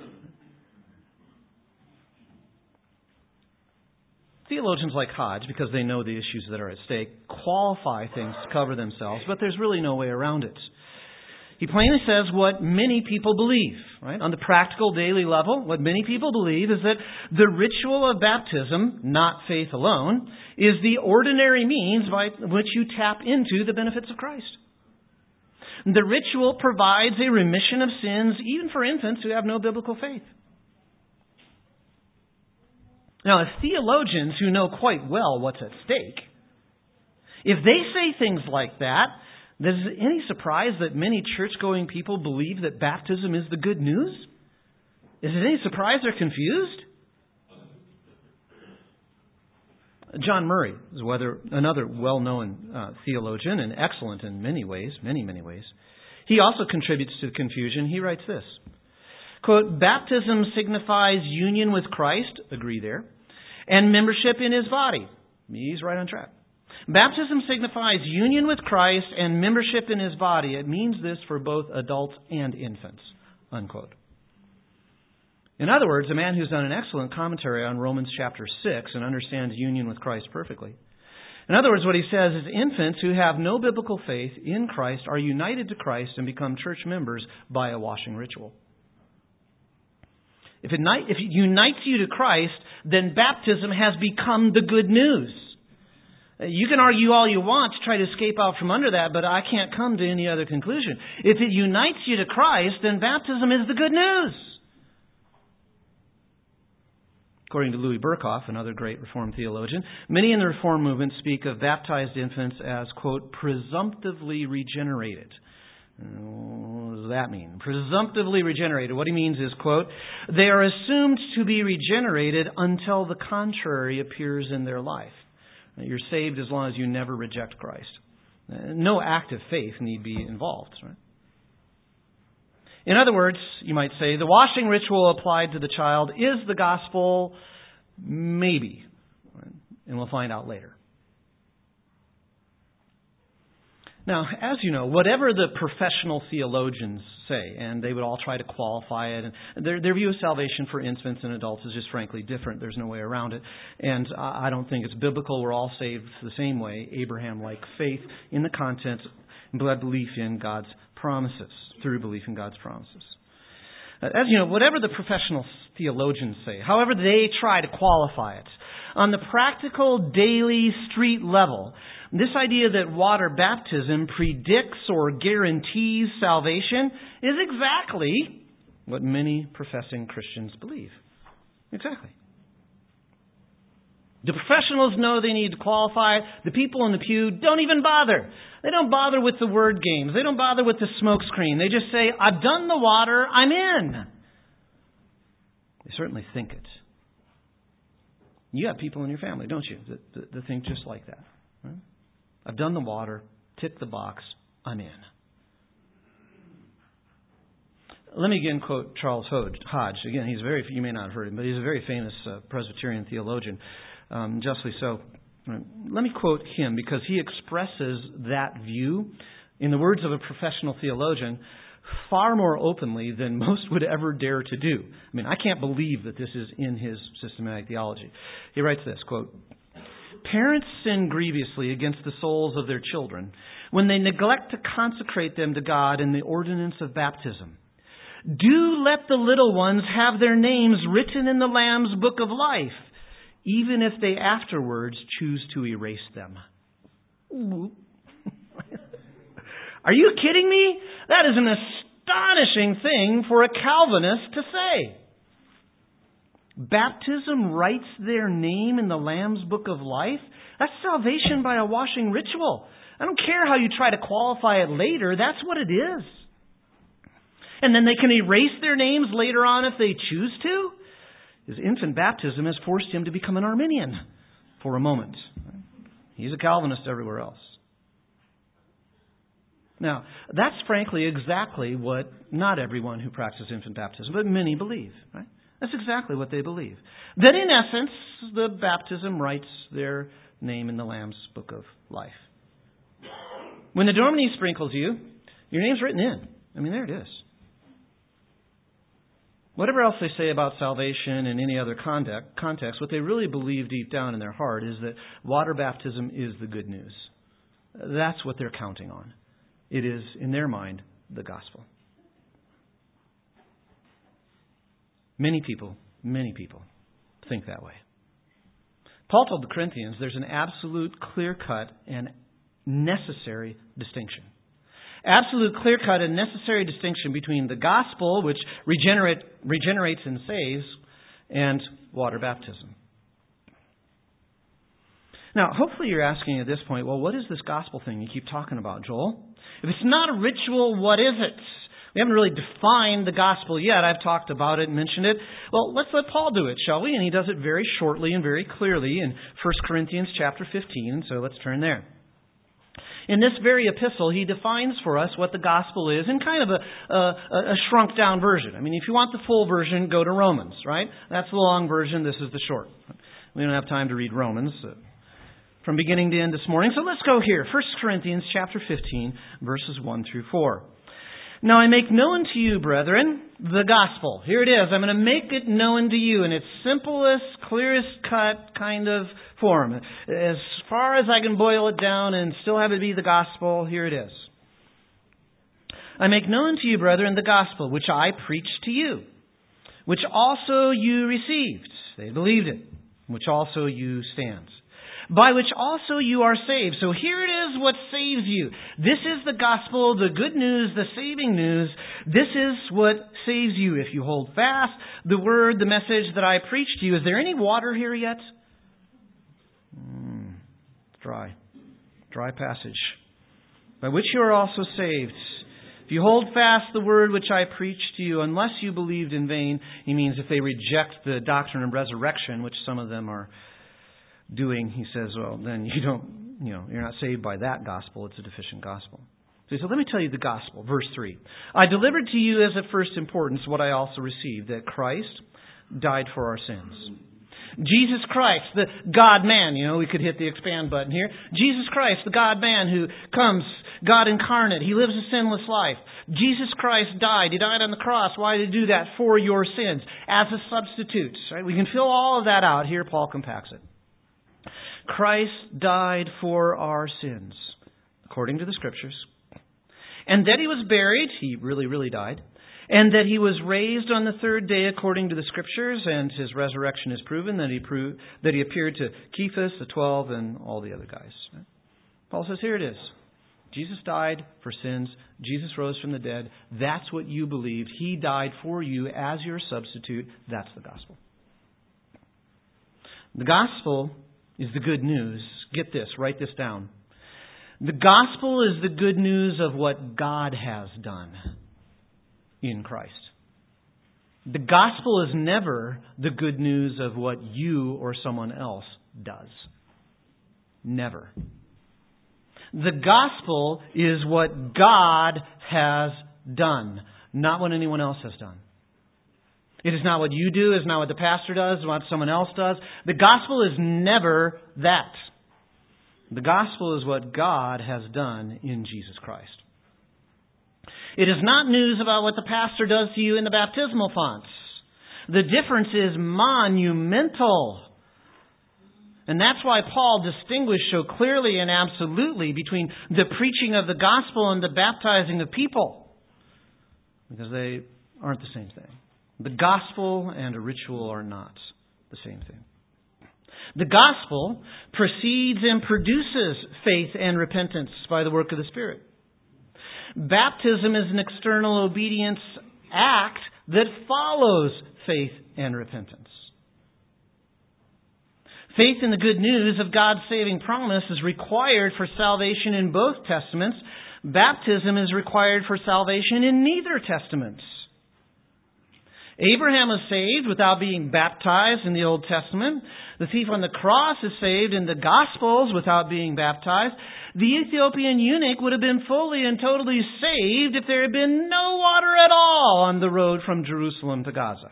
Theologians like Hodge, because they know the issues that are at stake, qualify things to cover themselves, but there's really no way around it. He plainly says what many people believe, right? On the practical daily level, what many people believe is that the ritual of baptism, not faith alone, is the ordinary means by which you tap into the benefits of Christ. The ritual provides a remission of sins even for infants who have no biblical faith. Now, if theologians who know quite well what's at stake, if they say things like that, is it any surprise that many church-going people believe that baptism is the good news? Is it any surprise they're confused? John Murray is whether, another well-known uh, theologian and excellent in many ways, many, many ways. He also contributes to the confusion. He writes this, quote, "Baptism signifies union with Christ," agree there, "and membership in His body." He's right on track. Baptism signifies union with Christ and membership in His body. It means this for both adults and infants, unquote. In other words, a man who's done an excellent commentary on Romans chapter six and understands union with Christ perfectly. In other words, what he says is infants who have no biblical faith in Christ are united to Christ and become church members by a washing ritual. If it unites you to Christ, then baptism has become the good news. You can argue all you want to try to escape out from under that, but I can't come to any other conclusion. If it unites you to Christ, then baptism is the good news. According to Louis Berkhoff, another great Reformed theologian, many in the Reform movement speak of baptized infants as, quote, presumptively regenerated. What does that mean? Presumptively regenerated. What he means is, quote, they are assumed to be regenerated until the contrary appears in their life. You're saved as long as you never reject Christ. No active faith need be involved. Right? In other words, you might say, the washing ritual applied to the child is the gospel, maybe. And we'll find out later. Now, as you know, whatever the professional theologians say, and they would all try to qualify it, and their, their view of salvation for infants and adults is just frankly different. There's no way around it. And I don't think it's biblical. We're all saved the same way, Abraham-like faith in the content, blood belief in God's promises, through belief in God's promises. As you know, whatever the professional theologians say, however they try to qualify it, on the practical, daily, street level, this idea that water baptism predicts or guarantees salvation is exactly what many professing Christians believe. Exactly. The professionals know they need to qualify. The people in the pew don't even bother. They don't bother with the word games. They don't bother with the smoke screen. They just say, I've done the water, I'm in. They certainly think it. You have people in your family, don't you, that, that, that think just like that. Right? I've done the water, tick the box, I'm in. Let me again quote Charles Hodge. Again, he's very, you may not have heard him, but he's a very famous uh, Presbyterian theologian, um, justly so. Let me quote him because he expresses that view, in the words of a professional theologian, far more openly than most would ever dare to do. I mean, I can't believe that this is in his systematic theology. He writes this, quote, parents sin grievously against the souls of their children when they neglect to consecrate them to God in the ordinance of baptism. Do let the little ones have their names written in the Lamb's book of life, even if they afterwards choose to erase them. Are you kidding me? That is an astonishing thing for a Calvinist to say. Baptism writes their name in the Lamb's book of life? That's salvation by a washing ritual. I don't care how you try to qualify it later. That's what it is. And then they can erase their names later on if they choose to? His infant baptism has forced him to become an Arminian for a moment. He's a Calvinist everywhere else. Now, that's frankly exactly what not everyone who practices infant baptism, but many believe. Right? That's exactly what they believe. That in essence, the baptism writes their name in the Lamb's book of life. When the Dominee sprinkles you, your name's written in. I mean, there it is. Whatever else they say about salvation in any other context, what they really believe deep down in their heart is that water baptism is the good news. That's what they're counting on. It is, in their mind, the gospel. Many people, many people think that way. Paul told the Corinthians there's an absolute, clear-cut, and necessary distinction. Absolute, clear-cut, and necessary distinction between the gospel, which regenerate, regenerates and saves, and water baptism. Now, hopefully you're asking at this point, well, what is this gospel thing you keep talking about, Joel? If it's not a ritual, what is it? We haven't really defined the gospel yet. I've talked about it and mentioned it. Well, let's let Paul do it, shall we? And he does it very shortly and very clearly in First Corinthians chapter fifteen. So let's turn there. In this very epistle, he defines for us what the gospel is in kind of a, a, a shrunk-down version. I mean, if you want the full version, go to Romans, right? That's the long version. This is the short. We don't have time to read Romans from beginning to end this morning. So let's go here. First Corinthians chapter fifteen, verses one through four. Now I make known to you, brethren, the gospel. Here it is. I'm going to make it known to you in its simplest, clearest cut kind of form. As far as I can boil it down and still have it be the gospel, here it is. I make known to you, brethren, the gospel, which I preached to you, which also you received. They believed it, which also you stand. by which also you are saved. So here it is what saves you. This is the gospel, the good news, the saving news. This is what saves you if you hold fast the word, the message that I preached to you. Is there any water here yet? Mm, dry. Dry passage. By which you are also saved. If you hold fast the word which I preached to you, unless you believed in vain, he means if they reject the doctrine of resurrection, which some of them are doing, he says, well, then you don't, you know, you're not saved by that gospel. It's a deficient gospel. So he said, let me tell you the gospel. Verse three. I delivered to you as of first importance what I also received, that Christ died for our sins. Jesus Christ, the God-man, you know, we could hit the expand button here. Jesus Christ, the God-man who comes, God incarnate. He lives a sinless life. Jesus Christ died. He died on the cross. Why did he do that? For your sins. As a substitute. Right? We can fill all of that out. Here Paul compacts it. Christ died for our sins, according to the Scriptures. And that he was buried. He really, really died. And that he was raised on the third day according to the Scriptures, and his resurrection is proven, that he proved, that he appeared to Cephas, the twelve, and all the other guys. Paul says, here it is. Jesus died for sins. Jesus rose from the dead. That's what you believed. He died for you as your substitute. That's the gospel. The gospel is the good news. Get this, write this down. The gospel is the good news of what God has done in Christ. The gospel is never the good news of what you or someone else does. Never. The gospel is what God has done, not what anyone else has done. It is not what you do, it is not what the pastor does, it's not what someone else does. The gospel is never that. The gospel is what God has done in Jesus Christ. It is not news about what the pastor does to you in the baptismal fonts. The difference is monumental. And that's why Paul distinguished so clearly and absolutely between the preaching of the gospel and the baptizing of people. Because they aren't the same thing. The gospel and a ritual are not the same thing. The gospel precedes and produces faith and repentance by the work of the Spirit. Baptism is an external obedience act that follows faith and repentance. Faith in the good news of God's saving promise is required for salvation in both Testaments. Baptism is required for salvation in neither Testament. Abraham was saved without being baptized in the Old Testament. The thief on the cross is saved in the Gospels without being baptized. The Ethiopian eunuch would have been fully and totally saved if there had been no water at all on the road from Jerusalem to Gaza.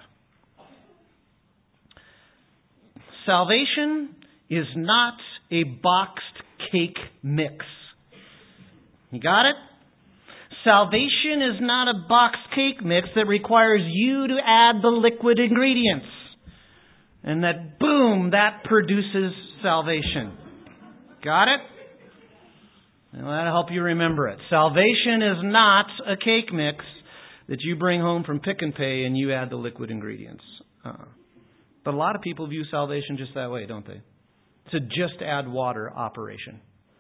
Salvation is not a boxed cake mix. You got it? Salvation is not a boxed cake mix that requires you to add the liquid ingredients. And that, boom, that produces salvation. Got it? Well, that'll help you remember it. Salvation is not a cake mix that you bring home from Pick and Pay and you add the liquid ingredients. Uh-uh. But a lot of people view salvation just that way, don't they? It's a just add water operation.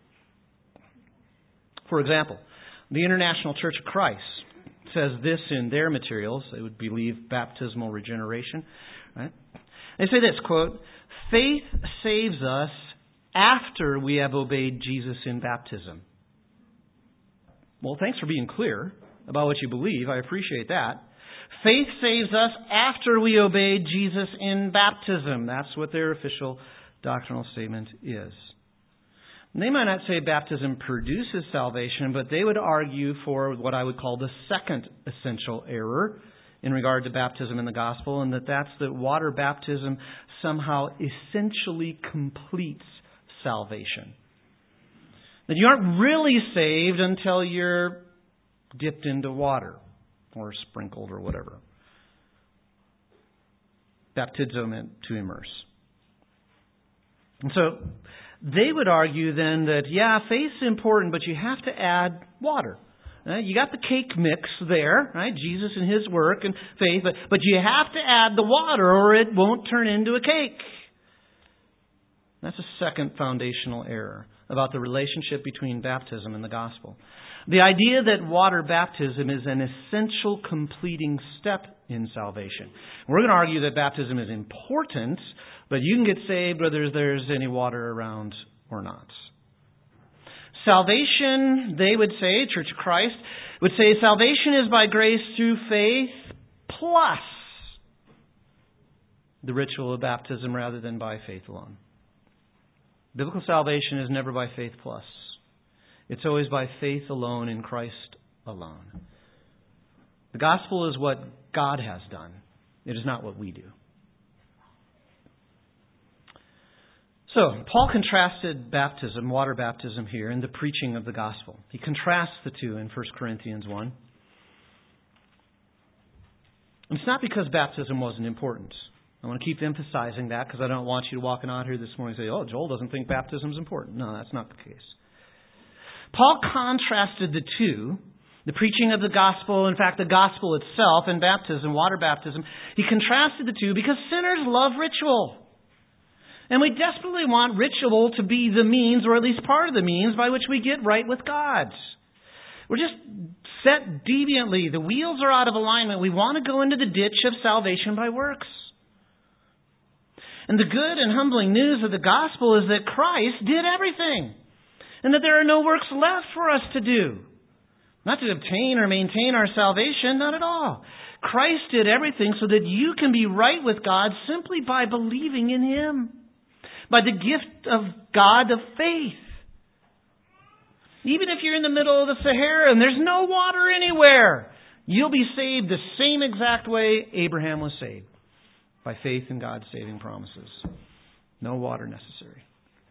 For example, the International Church of Christ says this in their materials. They would believe baptismal regeneration. Right? They say this, quote, faith saves us after we have obeyed Jesus in baptism. Well, thanks for being clear about what you believe. I appreciate that. Faith saves us after we obeyed Jesus in baptism. That's what their official doctrinal statement is. They might not say baptism produces salvation, but they would argue for what I would call the second essential error in regard to baptism in the gospel, and that that's that water baptism somehow essentially completes salvation. That you aren't really saved until you're dipped into water or sprinkled or whatever. Baptizo meant to immerse. And so they would argue then that, yeah, faith's important, but you have to add water. Right? You got the cake mix there, right? Jesus and His work and faith, but, but you have to add the water or it won't turn into a cake. That's a second foundational error about the relationship between baptism and the gospel. The idea that water baptism is an essential completing step in salvation. We're going to argue that baptism is important, but you can get saved whether there's any water around or not. Salvation, they would say, Church of Christ, would say salvation is by grace through faith plus the ritual of baptism rather than by faith alone. Biblical salvation is never by faith plus. It's always by faith alone in Christ alone. The gospel is what God has done. It is not what we do. So, Paul contrasted baptism, water baptism here, in the preaching of the gospel. He contrasts the two in First Corinthians one. And it's not because baptism wasn't important. I want to keep emphasizing that because I don't want you to walk out here this morning and say, oh, Joel doesn't think baptism is important. No, that's not the case. Paul contrasted the two, the preaching of the gospel, in fact, the gospel itself, and baptism, water baptism. He contrasted the two because sinners love ritual. And we desperately want ritual to be the means, or at least part of the means, by which we get right with God. We're just set deviantly. The wheels are out of alignment. We want to go into the ditch of salvation by works. And the good and humbling news of the gospel is that Christ did everything. And that there are no works left for us to do. Not to obtain or maintain our salvation, not at all. Christ did everything so that you can be right with God simply by believing in Him. By the gift of God of faith. Even if you're in the middle of the Sahara and there's no water anywhere, you'll be saved the same exact way Abraham was saved. By faith in God's saving promises. No water necessary.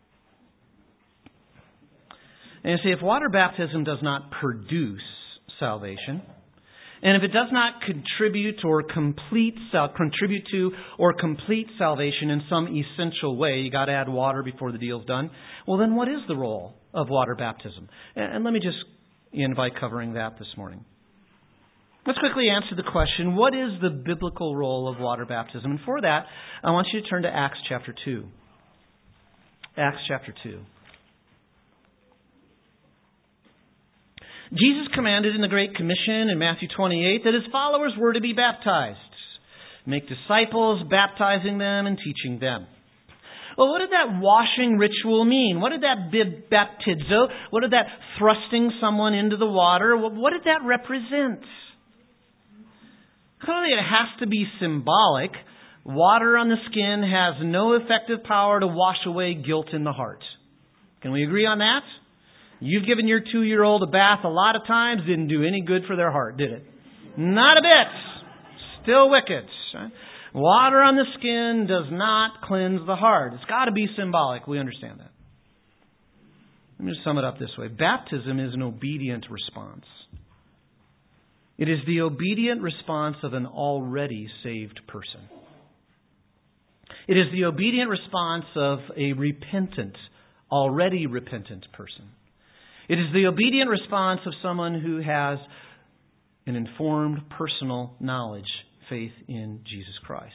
And you see, if water baptism does not produce salvation, and if it does not contribute or complete contribute to or complete salvation in some essential way, you got to add water before the deal's done. Well, then what is the role of water baptism? And let me just end by covering that this morning. Let's quickly answer the question, what is the biblical role of water baptism? And for that, I want you to turn to Acts chapter two. Acts chapter two. Jesus commanded in the Great Commission in Matthew twenty-eight that His followers were to be baptized. Make disciples, baptizing them and teaching them. Well, what did that washing ritual mean? What did that baptizo, what did that thrusting someone into the water, what did that represent? Clearly it has to be symbolic. Water on the skin has no effective power to wash away guilt in the heart. Can we agree on that? You've given your two-year-old a bath a lot of times, didn't do any good for their heart, did it? Not a bit. Still wicked. Right? Water on the skin does not cleanse the heart. It's got to be symbolic. We understand that. Let me just sum it up this way. Baptism is an obedient response. It is the obedient response of an already saved person. It is the obedient response of a repentant, already repentant person. It is the obedient response of someone who has an informed personal knowledge, faith in Jesus Christ.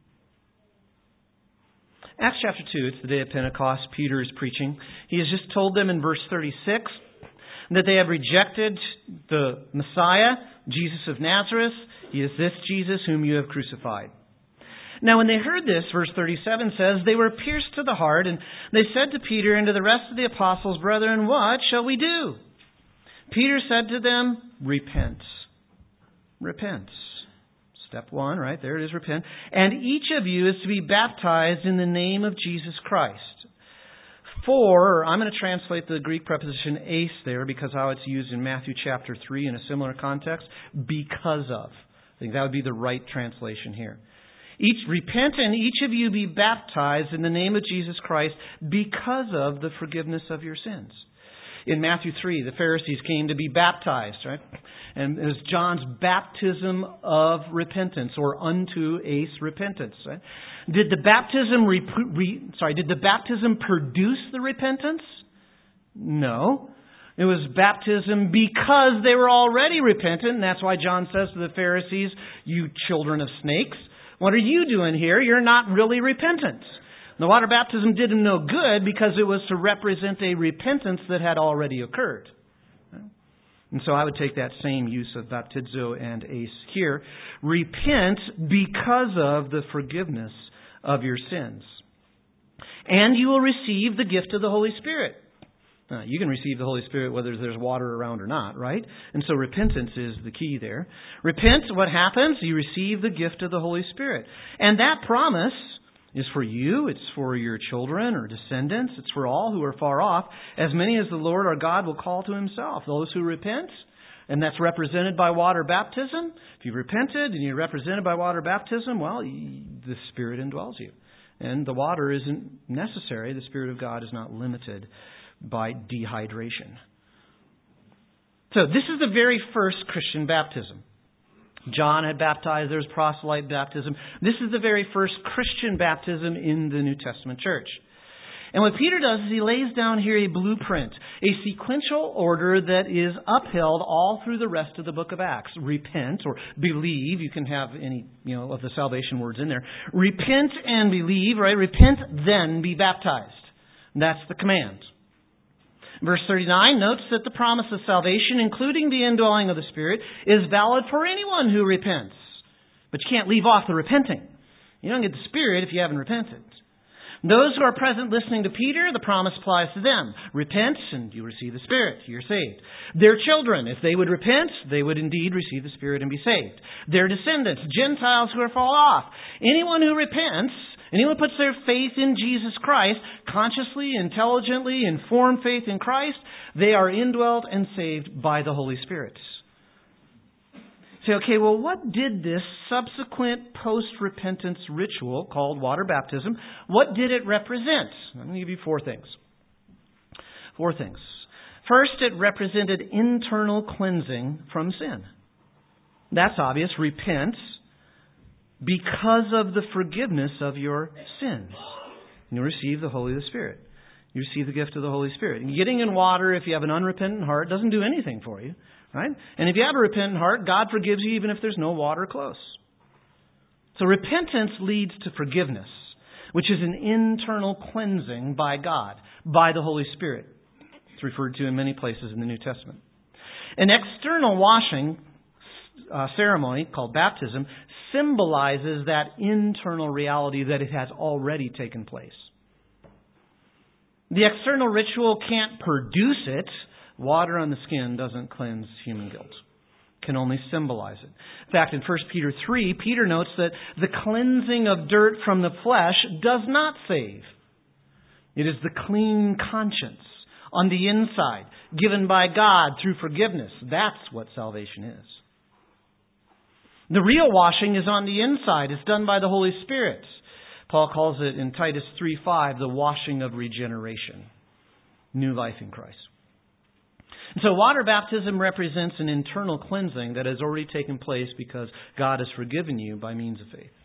Acts chapter two, it's the day of Pentecost. Peter is preaching. He has just told them in verse thirty-six that they have rejected the Messiah, Jesus of Nazareth. He is this Jesus whom you have crucified. Now when they heard this, verse thirty-seven says, they were pierced to the heart, and they said to Peter and to the rest of the apostles, Brethren, what shall we do? Peter said to them, Repent. Repent. Step one, right there it is, repent. And each of you is to be baptized in the name of Jesus Christ. For, I'm going to translate the Greek preposition eis there because how it's used in Matthew chapter three in a similar context, because of. I think that would be the right translation here. Each repent and each of you be baptized in the name of Jesus Christ because of the forgiveness of your sins. In Matthew three, the Pharisees came to be baptized, right? And it was John's baptism of repentance, or unto eis repentance. Right? Did the baptism re, re, sorry, did the baptism produce the repentance? No. It was baptism because they were already repentant, and that's why John says to the Pharisees, you children of snakes, what are you doing here? You're not really repentant. The water baptism did him no good because it was to represent a repentance that had already occurred. And so I would take that same use of baptizo and eis here. Repent because of the forgiveness of your sins. And you will receive the gift of the Holy Spirit. Now, you can receive the Holy Spirit whether there's water around or not, right? And so repentance is the key there. Repent, what happens? You receive the gift of the Holy Spirit. And that promise is for you, it's for your children or descendants, it's for all who are far off, as many as the Lord our God will call to Himself. Those who repent, and that's represented by water baptism. If you've repented and you're represented by water baptism, well, the Spirit indwells you. And the water isn't necessary. The Spirit of God is not limited by dehydration. So this is the very first Christian baptism. John had baptized. There's proselyte baptism. This is the very first Christian baptism in the New Testament church. And what Peter does is he lays down here a blueprint, a sequential order that is upheld all through the rest of the book of Acts. Repent or believe. You can have any, you know, of the salvation words in there. Repent and believe, right? Repent, then be baptized. That's the command. Verse thirty-nine notes that the promise of salvation, including the indwelling of the Spirit, is valid for anyone who repents. But you can't leave off the repenting. You don't get the Spirit if you haven't repented. Those who are present listening to Peter, the promise applies to them. Repent and you receive the Spirit. You're saved. Their children, if they would repent, they would indeed receive the Spirit and be saved. Their descendants, Gentiles who are far off. Anyone who repents, anyone who puts their faith in Jesus Christ, consciously, intelligently, informed faith in Christ, they are indwelt and saved by the Holy Spirit. Say, okay, well, what did this subsequent post-repentance ritual called water baptism, what did it represent? I'm going to give you four things. Four things. First, it represented internal cleansing from sin. That's obvious. Repent because of the forgiveness of your sins. And you receive the Holy Spirit. You receive the gift of the Holy Spirit. And getting in water, if you have an unrepentant heart, doesn't do anything for you. Right? And if you have a repentant heart, God forgives you even if there's no water close. So repentance leads to forgiveness, which is an internal cleansing by God, by the Holy Spirit. It's referred to in many places in the New Testament. An external washing uh, ceremony called baptism symbolizes that internal reality that it has already taken place. The external ritual can't produce it. Water on the skin doesn't cleanse human guilt. It can only symbolize it. In fact, in First Peter three, Peter notes that the cleansing of dirt from the flesh does not save. It is the clean conscience on the inside, given by God through forgiveness. That's what salvation is. The real washing is on the inside. It's done by the Holy Spirit. Paul calls it in Titus three five the washing of regeneration. New life in Christ. So water baptism represents an internal cleansing that has already taken place because God has forgiven you by means of faith.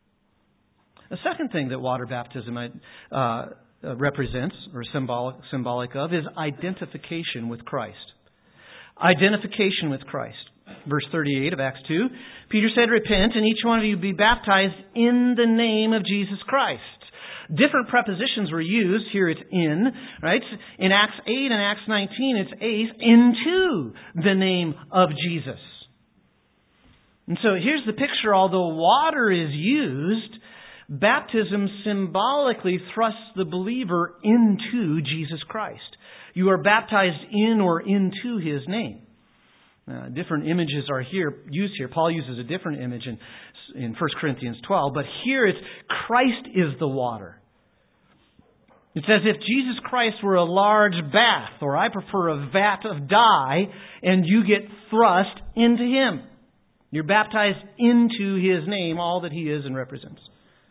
The second thing that water baptism uh, represents, or symbolic, symbolic of, is identification with Christ. Identification with Christ. Verse thirty-eight of Acts two, Peter said, repent and each one of you be baptized in the name of Jesus Christ. Different prepositions were used. Here it's in, right? In Acts eight and Acts nineteen, it's eis, into the name of Jesus. And so here's the picture. Although water is used, baptism symbolically thrusts the believer into Jesus Christ. You are baptized in or into His name. Uh, different images are here used here. Paul uses a different image in, in First Corinthians twelve, but here it's Christ is the water. It's as if Jesus Christ were a large bath, or I prefer a vat of dye, and you get thrust into Him. You're baptized into His name, all that He is and represents.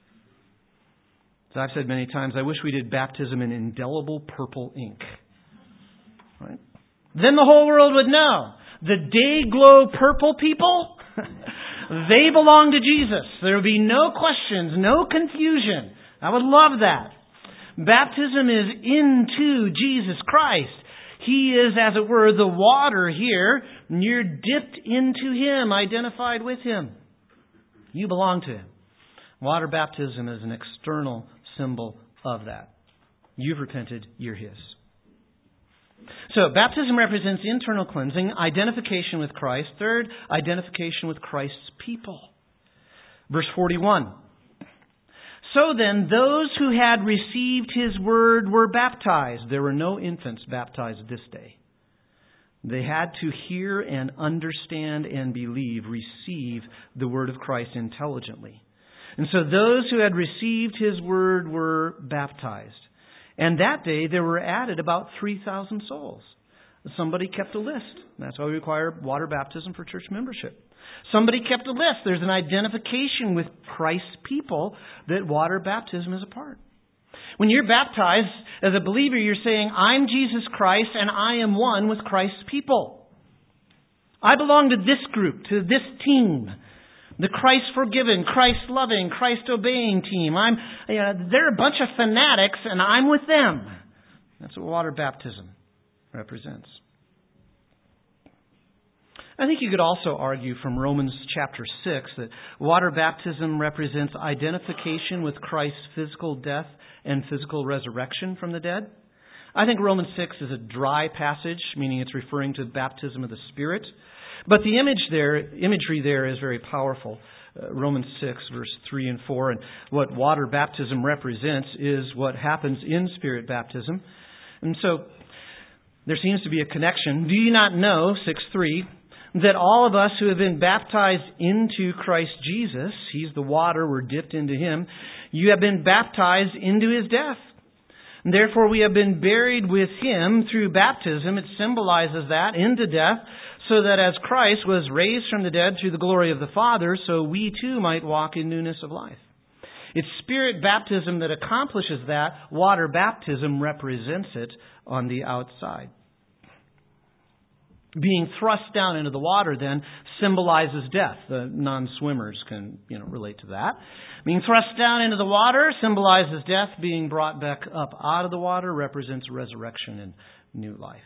As I've said many times, I wish we did baptism in indelible purple ink. Right? Then the whole world would know. The day glow purple people, they belong to Jesus. There would be no questions, no confusion. I would love that. Baptism is into Jesus Christ. He is, as it were, the water here. And you're dipped into Him, identified with Him. You belong to Him. Water baptism is an external symbol of that. You've repented, you're His. So, baptism represents internal cleansing, identification with Christ. Third, identification with Christ's people. Verse forty-one. So then, those who had received His word were baptized. There were no infants baptized this day. They had to hear and understand and believe, receive the word of Christ intelligently. And so those who had received His word were baptized. And that day there were added about three thousand souls. Somebody kept a list. That's why we require water baptism for church membership. Somebody kept a list. There's an identification with Christ's people that water baptism is a part. When you're baptized as a believer, you're saying, I'm Jesus Christ and I am one with Christ's people. I belong to this group, to this team. The Christ-forgiven, Christ-loving, Christ-obeying team. I'm, you know, they're a bunch of fanatics and I'm with them. That's what water baptism represents. I think you could also argue from Romans chapter six that water baptism represents identification with Christ's physical death and physical resurrection from the dead. I think Romans six is a dry passage, meaning it's referring to baptism of the Spirit. But the image there, imagery there is very powerful. Uh, Romans six, verse three and four. And what water baptism represents is what happens in Spirit baptism. And so there seems to be a connection. Do you not know, six three, that all of us who have been baptized into Christ Jesus, He's the water, we're dipped into Him, you have been baptized into His death. And therefore we have been buried with Him through baptism. It symbolizes that, into death, so that as Christ was raised from the dead through the glory of the Father, so we too might walk in newness of life. It's Spirit baptism that accomplishes that. Water baptism represents it on the outside. Being thrust down into the water then symbolizes death. The non-swimmers can, you know, relate to that. Being thrust down into the water symbolizes death. Being brought back up out of the water represents resurrection and new life.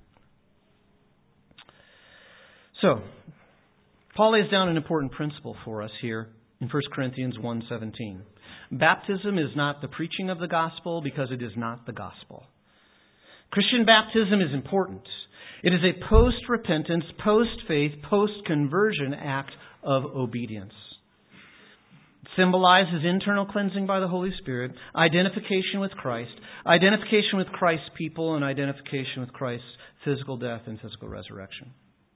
So, Paul lays down an important principle for us here in First Corinthians one seventeen. Baptism is not the preaching of the gospel because it is not the gospel. Christian baptism is important. It is a post-repentance, post-faith, post-conversion act of obedience. It symbolizes internal cleansing by the Holy Spirit, identification with Christ, identification with Christ's people, and identification with Christ's physical death and physical resurrection.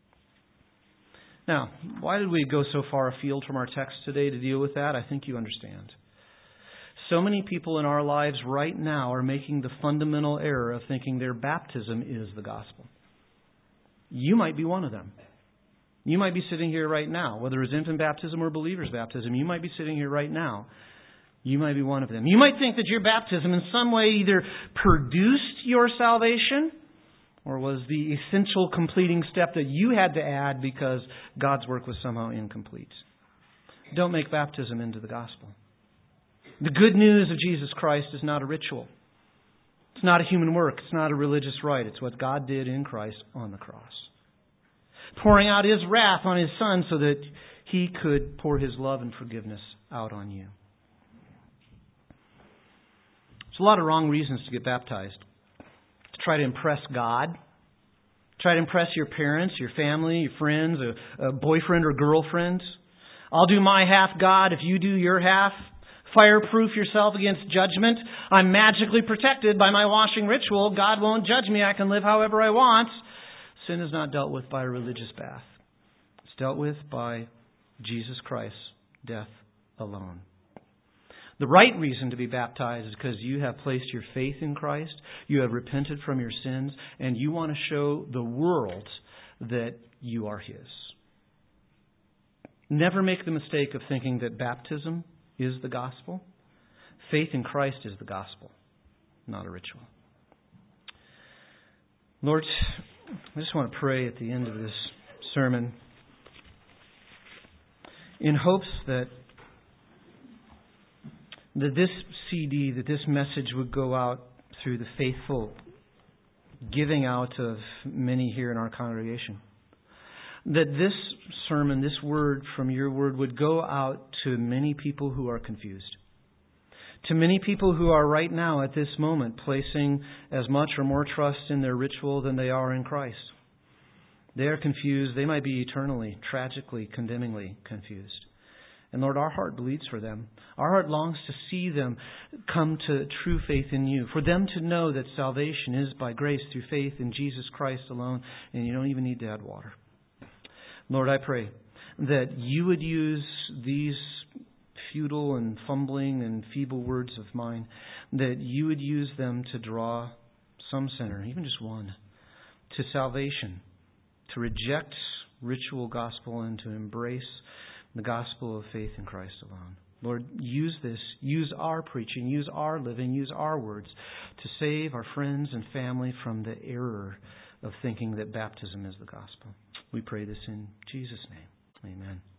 Now, why did we go so far afield from our text today to deal with that? I think you understand. So many people in our lives right now are making the fundamental error of thinking their baptism is the gospel. You might be one of them. You might be sitting here right now, whether it's infant baptism or believer's baptism. You might be sitting here right now. You might be one of them. You might think that your baptism in some way either produced your salvation or was the essential completing step that you had to add because God's work was somehow incomplete. Don't make baptism into the gospel. The good news of Jesus Christ is not a ritual. It's not a human work. It's not a religious rite. It's what God did in Christ on the cross. Pouring out His wrath on His Son so that He could pour His love and forgiveness out on you. There's a lot of wrong reasons to get baptized. To try to impress God. Try to impress your parents, your family, your friends, a, a boyfriend or girlfriend. I'll do my half, God, if you do your half. Fireproof yourself against judgment. I'm magically protected by my washing ritual. God won't judge me. I can live however I want. Sin is not dealt with by a religious bath. It's dealt with by Jesus Christ's death alone. The right reason to be baptized is because you have placed your faith in Christ, you have repented from your sins, and you want to show the world that you are His. Never make the mistake of thinking that baptism is the gospel. Faith in Christ is the gospel, not a ritual. Lord, I just want to pray at the end of this sermon in hopes that that this C D, that this message would go out through the faithful giving out of many here in our congregation. That this sermon, this word from your word would go out to many people who are confused. To many people who are right now at this moment placing as much or more trust in their ritual than they are in Christ. They are confused. They might be eternally, tragically, condemningly confused. And Lord, our heart bleeds for them. Our heart longs to see them come to true faith in You. For them to know that salvation is by grace through faith in Jesus Christ alone. And you don't even need to add water. Lord, I pray that You would use these futile and fumbling and feeble words of mine. That You would use them to draw some sinner, even just one, to salvation. To reject ritual gospel and to embrace the gospel of faith in Christ alone. Lord, use this, use our preaching, use our living, use our words to save our friends and family from the error of thinking that baptism is the gospel. We pray this in Jesus' name. Amen.